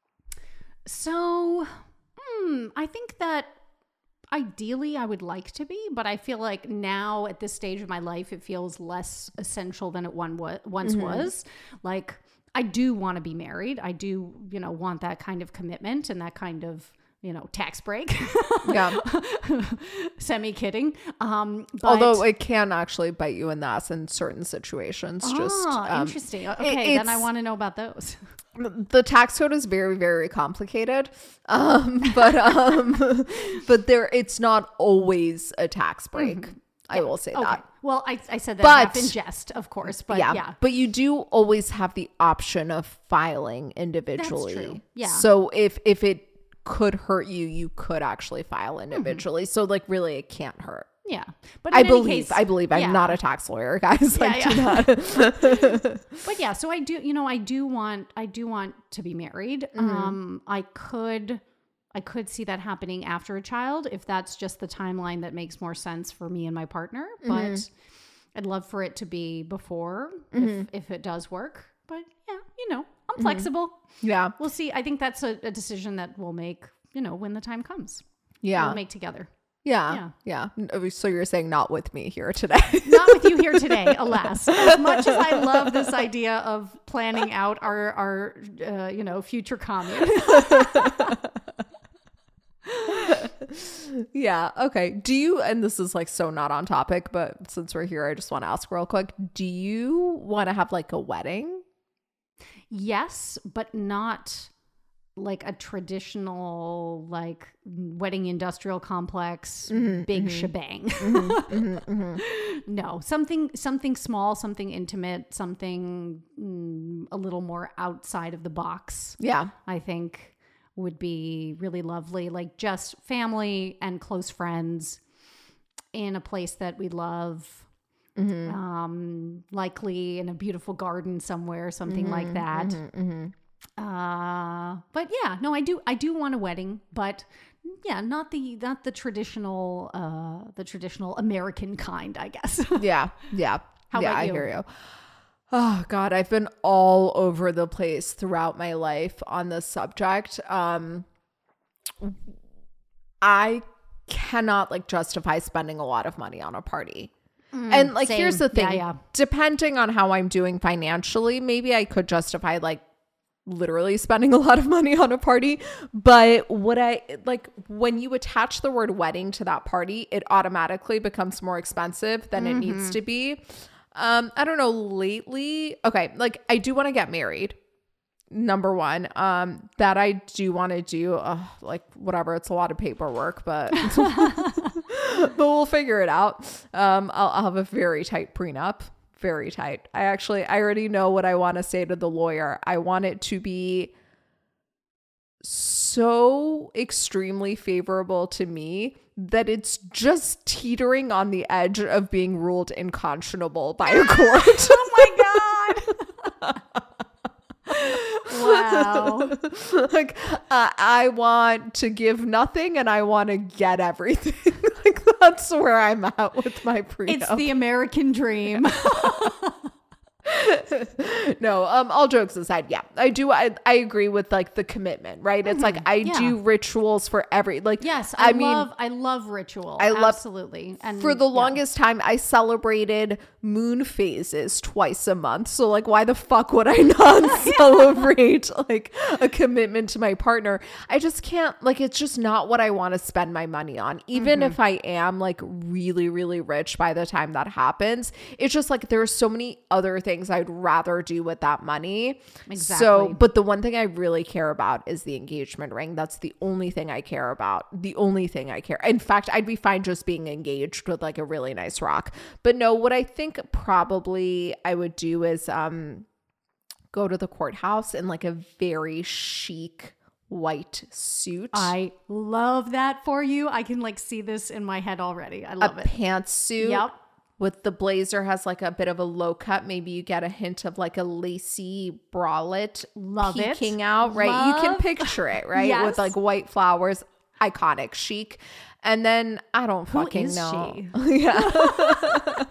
So, hmm, I think that ideally I would like to be, but I feel like now at this stage of my life, it feels less essential than it one wa- once Mm-hmm. was. Like, I do want to be married. I do, you know, want that kind of commitment and that kind of, you know, tax break. Yeah. Semi kidding. Um, but, Although it can actually bite you in the ass in certain situations. Just oh, um, interesting. Okay, then I it's- want to know about those. the tax code is very, very complicated. Um, but um, but there, it's not always a tax break. I will say Okay. that. Well, I, I said that But- half in jest, of course, but yeah, yeah. but you do always have the option of filing individually. true. Yeah. So if if it could hurt you, you could actually file individually. So like really, it can't hurt. Yeah. But I in any believe. case- I believe. I'm yeah. not a tax lawyer, guys. Yeah, Like, yeah. do not. But yeah, so I do, you know, I do want, I do want to be married. Um, I could, I could see that happening after a child if that's just the timeline that makes more sense for me and my partner. But I'd love for it to be before if, if it does work. But yeah, you know, I'm flexible. Yeah. We'll see. I think that's a, a decision that we'll make, you know, when the time comes. Yeah. We'll make together. Yeah. Yeah. So you're saying not with me here today. Not with you here today, alas. As much as I love this idea of planning out our, our uh, you know, future commune. Yeah. Okay. Do you, and this is like so not on topic, but since we're here, I just want to ask real quick. Do you want to have like a wedding? Yes, but not like a traditional, like wedding industrial complex, big shebang. No, something, something small, something intimate, something mm, a little more outside of the box. Yeah. I think would be really lovely. Like just family and close friends in a place that we love. Um, likely in a beautiful garden somewhere, something like that. Uh, but yeah, no, I do, I do want a wedding, but yeah, not the, not the traditional, uh, the traditional American kind, I guess. Yeah. Yeah. How yeah, about I you? hear you. Oh God, I've been all over the place throughout my life on this subject. Um, I cannot like justify spending a lot of money on a party. And like, same. here's the thing, Yeah, yeah. depending on how I'm doing financially, maybe I could justify like literally spending a lot of money on a party. But what I like, when you attach the word wedding to that party, it automatically becomes more expensive than it needs to be. Um, I don't know, lately. Okay. Like I do want to get married. Number one, um, that I do want to do, uh, like whatever. It's a lot of paperwork, but, but we'll figure it out. Um, I'll, I'll have a very tight prenup, very tight. I actually, I already know what I want to say to the lawyer. I want it to be so extremely favorable to me that it's just teetering on the edge of being ruled unconscionable by a court. Oh my God. Wow. Like uh, I want to give nothing and I want to get everything. Like that's where I'm at with my prenup. It's the American dream. No, um, all jokes aside, yeah, I do. I, I agree with like the commitment, right? It's like I Yeah. do rituals for every like. Yes, I, I mean, love I love ritual. I love- Absolutely. And for the yeah. longest time, I celebrated moon phases twice a month. So like, why the fuck would I not celebrate like a commitment to my partner? I just can't, like, it's just not what I want to spend my money on. Even if I am like really, really rich by the time that happens, it's just like, there are so many other things I'd rather do with that money. Exactly. So, but the one thing I really care about is the engagement ring. That's the only thing I care about. The only thing I care. In fact, I'd be fine just being engaged with like a really nice rock. But no, what I think probably I would do is um, go to the courthouse in like a very chic white suit. I love that for you. I can like see this in my head already. I love a it. Pantsuit. Yep. With the blazer has like a bit of a low cut. Maybe you get a hint of like a lacy bralette Love it. peeking out, right? Love. You can picture it, right? Yes. With like white flowers, iconic, chic. And then I don't Who fucking is know. she? Yeah.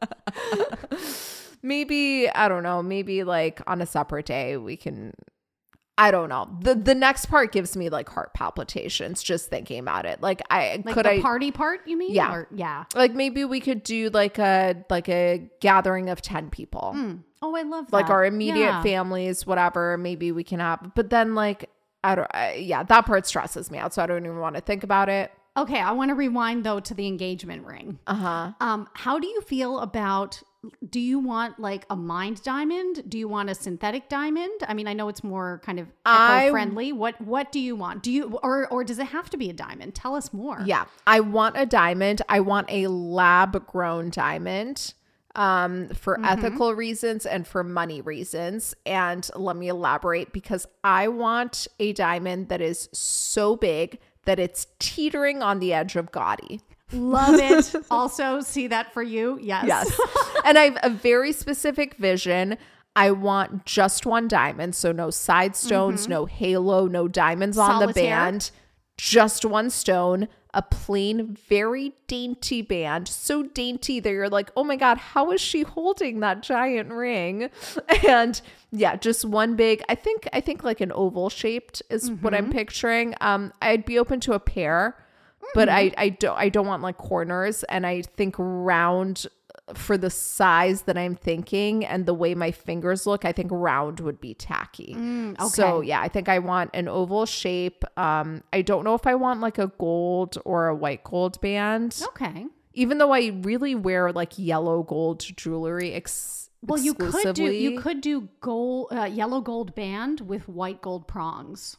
Maybe, I don't know, maybe like on a separate day we can, I don't know. The the next part gives me like heart palpitations just thinking about it. Like I Like could the I party part, you mean? Yeah. Or, yeah. like maybe we could do like a like a gathering of ten people. Mm. Oh, I love that. Like our immediate Yeah. families, whatever, maybe we can have, but then like, I don't, I, yeah, that part stresses me out. So I don't even want to think about it. Okay, I want to rewind though to the engagement ring. Uh-huh. Um, how do you feel about, do you want like a mined diamond? Do you want a synthetic diamond? I mean, I know it's more kind of I- eco-friendly. What what do you want? Do you or or does it have to be a diamond? Tell us more. Yeah. I want a diamond. I want a lab grown diamond. Um, for Mm-hmm. ethical reasons and for money reasons. And let me elaborate, because I want a diamond that is so big that it's teetering on the edge of gaudy. Love it. Also see that for you. Yes. Yes. And I have a very specific vision. I want just one diamond. So no side stones, Mm-hmm. no halo, no diamonds on the Solitaire? band. Just one stone, a plain, very dainty band. So dainty that you're like, oh my God, how is she holding that giant ring? And yeah, just one big, I think, I think like an oval shaped is what I'm picturing. Um, I'd be open to a pair, but I, I don't, I don't want like corners. And I think round for the size that I'm thinking and the way my fingers look, I think round would be tacky. Mm, okay. So yeah, I think I want an oval shape. Um, I don't know if I want like a gold or a white gold band, Okay. even though I really wear like yellow gold jewelry ex- Well, you could do exclusively. you could do gold uh, yellow gold band with white gold prongs.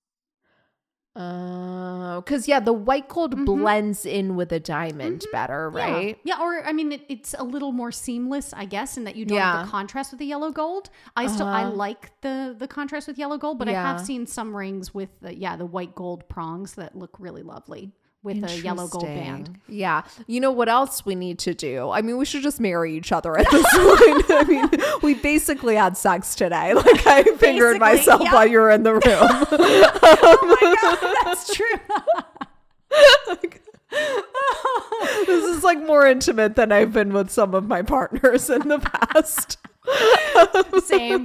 Uh, cause yeah, the white gold Mm-hmm. blends in with a diamond better, right? Yeah, yeah, or I mean, it, it's a little more seamless, I guess, in that you don't Yeah. have the contrast with the yellow gold. I still I Uh-huh. like the the contrast with yellow gold, but I have Yeah. seen some rings with the, yeah the white gold prongs that look really lovely with a yellow gold band. Interesting. Yeah. You know what else we need to do? I mean, we should just marry each other at this point. I mean, we basically had sex today. Like I fingered Basically, myself yep. while you were in the room. Oh my god, that's true. This is like more intimate than I've been with some of my partners in the past. Same.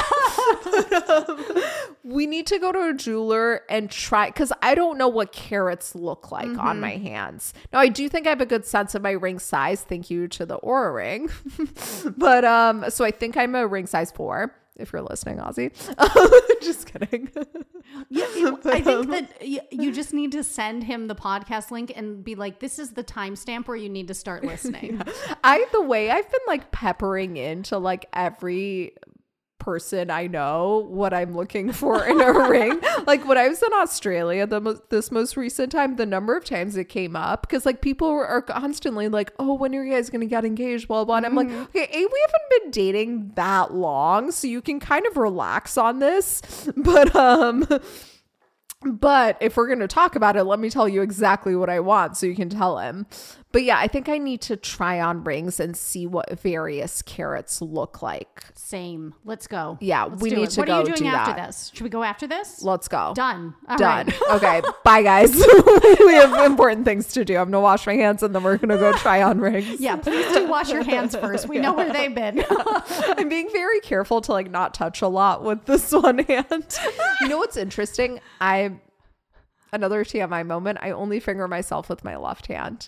We need to go to a jeweler and try, because I don't know what carats look like Mm-hmm. on my hands. Now, I do think I have a good sense of my ring size. Thank you to the Aura ring. But um, so I think I'm a ring size four. If you're listening, Ozzy. Just kidding. Yeah, you- I think that y- you just need to send him the podcast link and be like, "This is the timestamp where you need to start listening." I the way I've been like peppering into like every person I know what I'm looking for in a ring. Like when I was in Australia the mo- this most recent time, the number of times it came up, because like people are constantly like, oh, when are you guys gonna get engaged, blah blah, and I'm like, okay, A, we haven't been dating that long, so you can kind of relax on this, but um but if we're going to talk about it, let me tell you exactly what I want so you can tell him. But yeah, I think I need to try on rings and see what various carats look like. Same. Let's go. Yeah, Let's we do need it. to What are you go doing do after that. this? Should we go after this? Let's go. Done. All Done. right. Okay. Bye, guys. We have important things to do. I'm going to wash my hands and then we're going to go try on rings. Yeah, please do wash your hands first. We know where they've been. I'm being very careful to like not touch a lot with this one hand. You know what's interesting? I another T M I moment. I only finger myself with my left hand.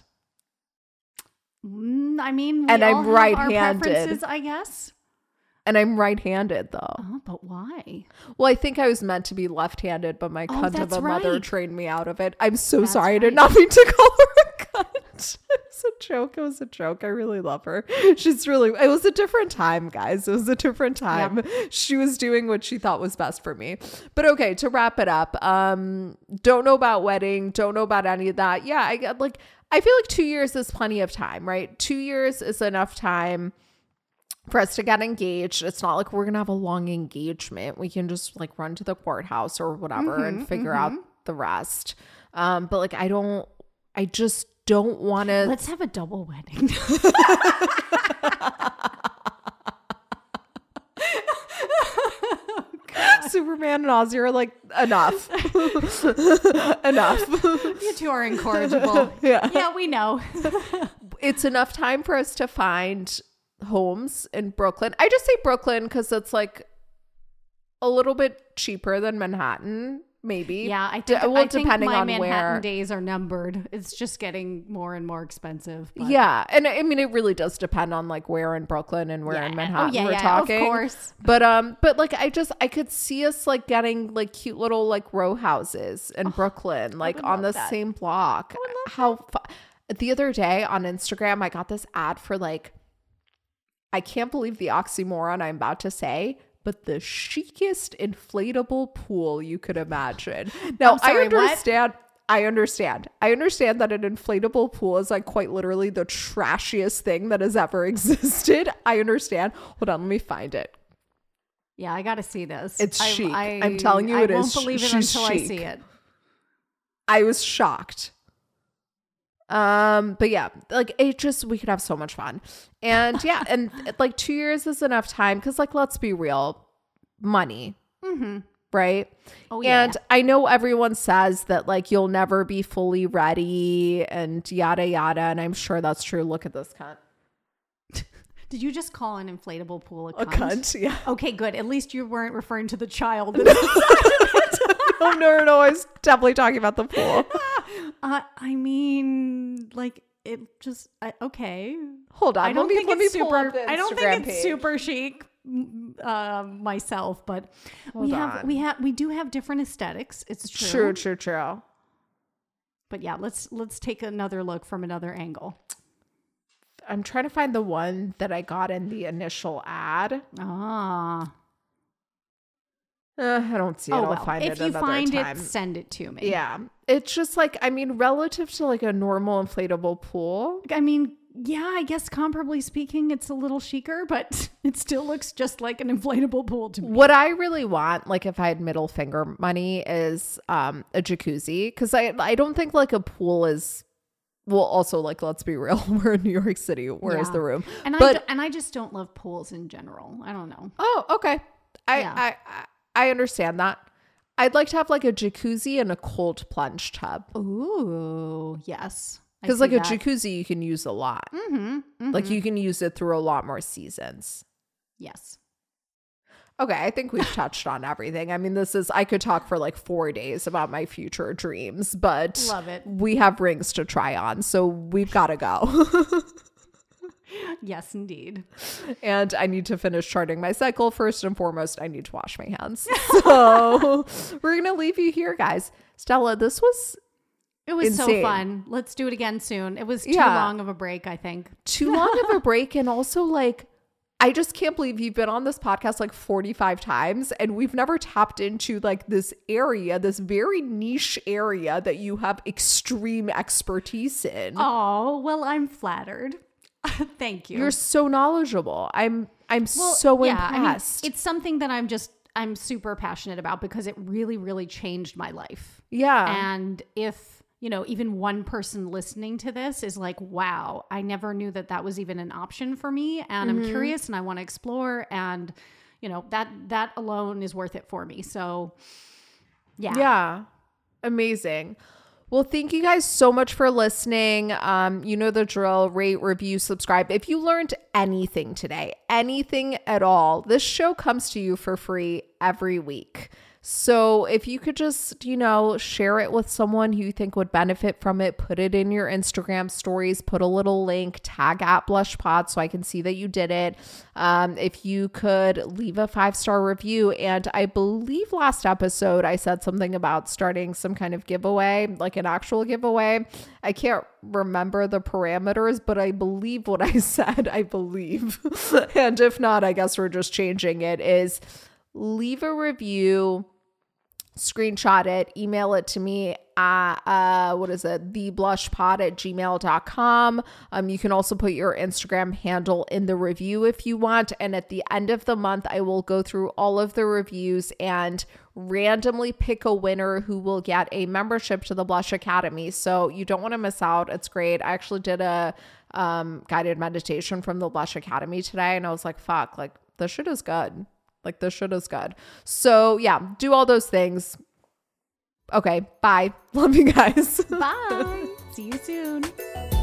Mm, I mean, we And all I'm have our right-handed. preferences, I guess. And I'm right-handed though. Oh, but why? Well, I think I was meant to be left-handed, but my Oh, cunt of that's a mother right. trained me out of it. I'm so That's sorry. I did right. not mean to call her a cunt. I'm was a joke. It was a joke. I really love her. She's really, it was a different time, guys. It was a different time. Yeah. She was doing what she thought was best for me. But okay, to wrap it up, um, don't know about wedding, don't know about any of that. Yeah, I get like, I feel like two years is plenty of time, right? Two years is enough time for us to get engaged. It's not like we're going to have a long engagement. We can just like run to the courthouse or whatever mm-hmm, and figure mm-hmm. out the rest. Um, but like, I don't, I just don't want to. Let's have a double wedding. Superman and Ozzy are like, enough. Enough. You two are incorrigible. Yeah. Yeah, we know. It's enough time for us to find homes in Brooklyn. I just say Brooklyn because it's like a little bit cheaper than Manhattan. Maybe. Yeah, I think, D- well, I think depending my on Manhattan where. days are numbered. It's just getting more and more expensive. But. Yeah, and I mean, it really does depend on like where in Brooklyn and where yeah. in Manhattan oh, yeah, we're yeah, talking. Of course. But um, but like I just I could see us like getting like cute little like row houses in oh, Brooklyn, like on the that. same block. How fu- the other day on Instagram, I got this ad for like, I can't believe the oxymoron I'm about to say, but the chicest inflatable pool you could imagine. Now, sorry, I understand. What? I understand. I understand that an inflatable pool is like quite literally the trashiest thing that has ever existed. I understand. Hold on, let me find it. Yeah, I got to see this. It's I, chic. I, I'm telling you, I it won't is. believe it She's until chic. I see it. I was shocked. Um, but yeah, like it just, we could have so much fun. And yeah, and like two years is enough time. Cause like, let's be real, money, mm-hmm. right? Oh yeah. And I know everyone says that like, you'll never be fully ready and yada, yada. And I'm sure that's true. Look at this cunt. Did you just call an inflatable pool a cunt? A cunt, yeah. Okay, good. At least you weren't referring to the child. Oh, no, no, I was definitely talking about the pool. Uh, I mean, like it just uh, okay. Hold on, I don't let me, think let it's me pull super. up the I don't Instagram think it's page. super chic uh, myself, but Hold we on. have we have we do have different aesthetics. It's true. True, true, true. But yeah, let's let's take another look from another angle. I'm trying to find the one that I got in the initial ad. Ah. Uh, I don't see it. Oh, I'll well, find if it you another find time. it, send it to me. Yeah. It's just like, I mean, relative to like a normal inflatable pool. I mean, yeah, I guess comparably speaking, it's a little chicer, but it still looks just like an inflatable pool to me. What I really want, like if I had middle finger money, is um, a jacuzzi. Because I, I don't think like a pool is... Well, also, like, let's be real. We're in New York City. Where is yeah. the room? And, but, I do, and I just don't love pools in general. I don't know. Oh, okay. I, yeah. I, I I understand that. I'd like to have like a jacuzzi and a cold plunge tub. Ooh, yes. Because like that. A jacuzzi you can use a lot. Mm-hmm, mm-hmm. Like you can use it through a lot more seasons. Yes. Okay, I think we've touched on everything. I mean, this is, I could talk for like four days about my future dreams, but love it. We have rings to try on, so we've got to go. Yes, indeed. And I need to finish charting my cycle. First and foremost, I need to wash my hands. So we're going to leave you here, guys. Stella, this was It was insane. So fun. Let's do it again soon. It was too yeah. long of a break, I think. Too long of a break. And also like, I just can't believe you've been on this podcast like forty-five times and we've never tapped into like this area, this very niche area that you have extreme expertise in. Oh, well, I'm flattered. Thank you. You're so knowledgeable. I'm I'm well, so yeah, impressed. I mean, it's something that I'm just I'm super passionate about because it really, really changed my life. Yeah. And if, you know, even one person listening to this is like, wow, I never knew that that was even an option for me. And mm-hmm. I'm curious and I want to explore. And, you know, that that alone is worth it for me. So, yeah. Yeah. Amazing. Well, thank you guys so much for listening. Um, you know the drill. Rate, review, subscribe. If you learned anything today, anything at all, this show comes to you for free every week. So if you could just, you know, share it with someone who you think would benefit from it, put it in your Instagram stories, put a little link, tag at BlushPod so I can see that you did it. Um, if you could leave a five-star review. And I believe last episode I said something about starting some kind of giveaway, like an actual giveaway. I can't remember the parameters, but I believe what I said, I believe. And if not, I guess we're just changing it, is leave a review, screenshot it, email it to me at, uh, what is it? the blush pod at gmail dot com. Um, you can also put your Instagram handle in the review if you want. And at the end of the month, I will go through all of the reviews and randomly pick a winner who will get a membership to the Blush Academy. So you don't want to miss out. It's great. I actually did a um, guided meditation from the Blush Academy today, and I was like, fuck, like this shit is good. Like this shit is good. So yeah, do all those things. Okay, bye. Love you guys. Bye. See you soon.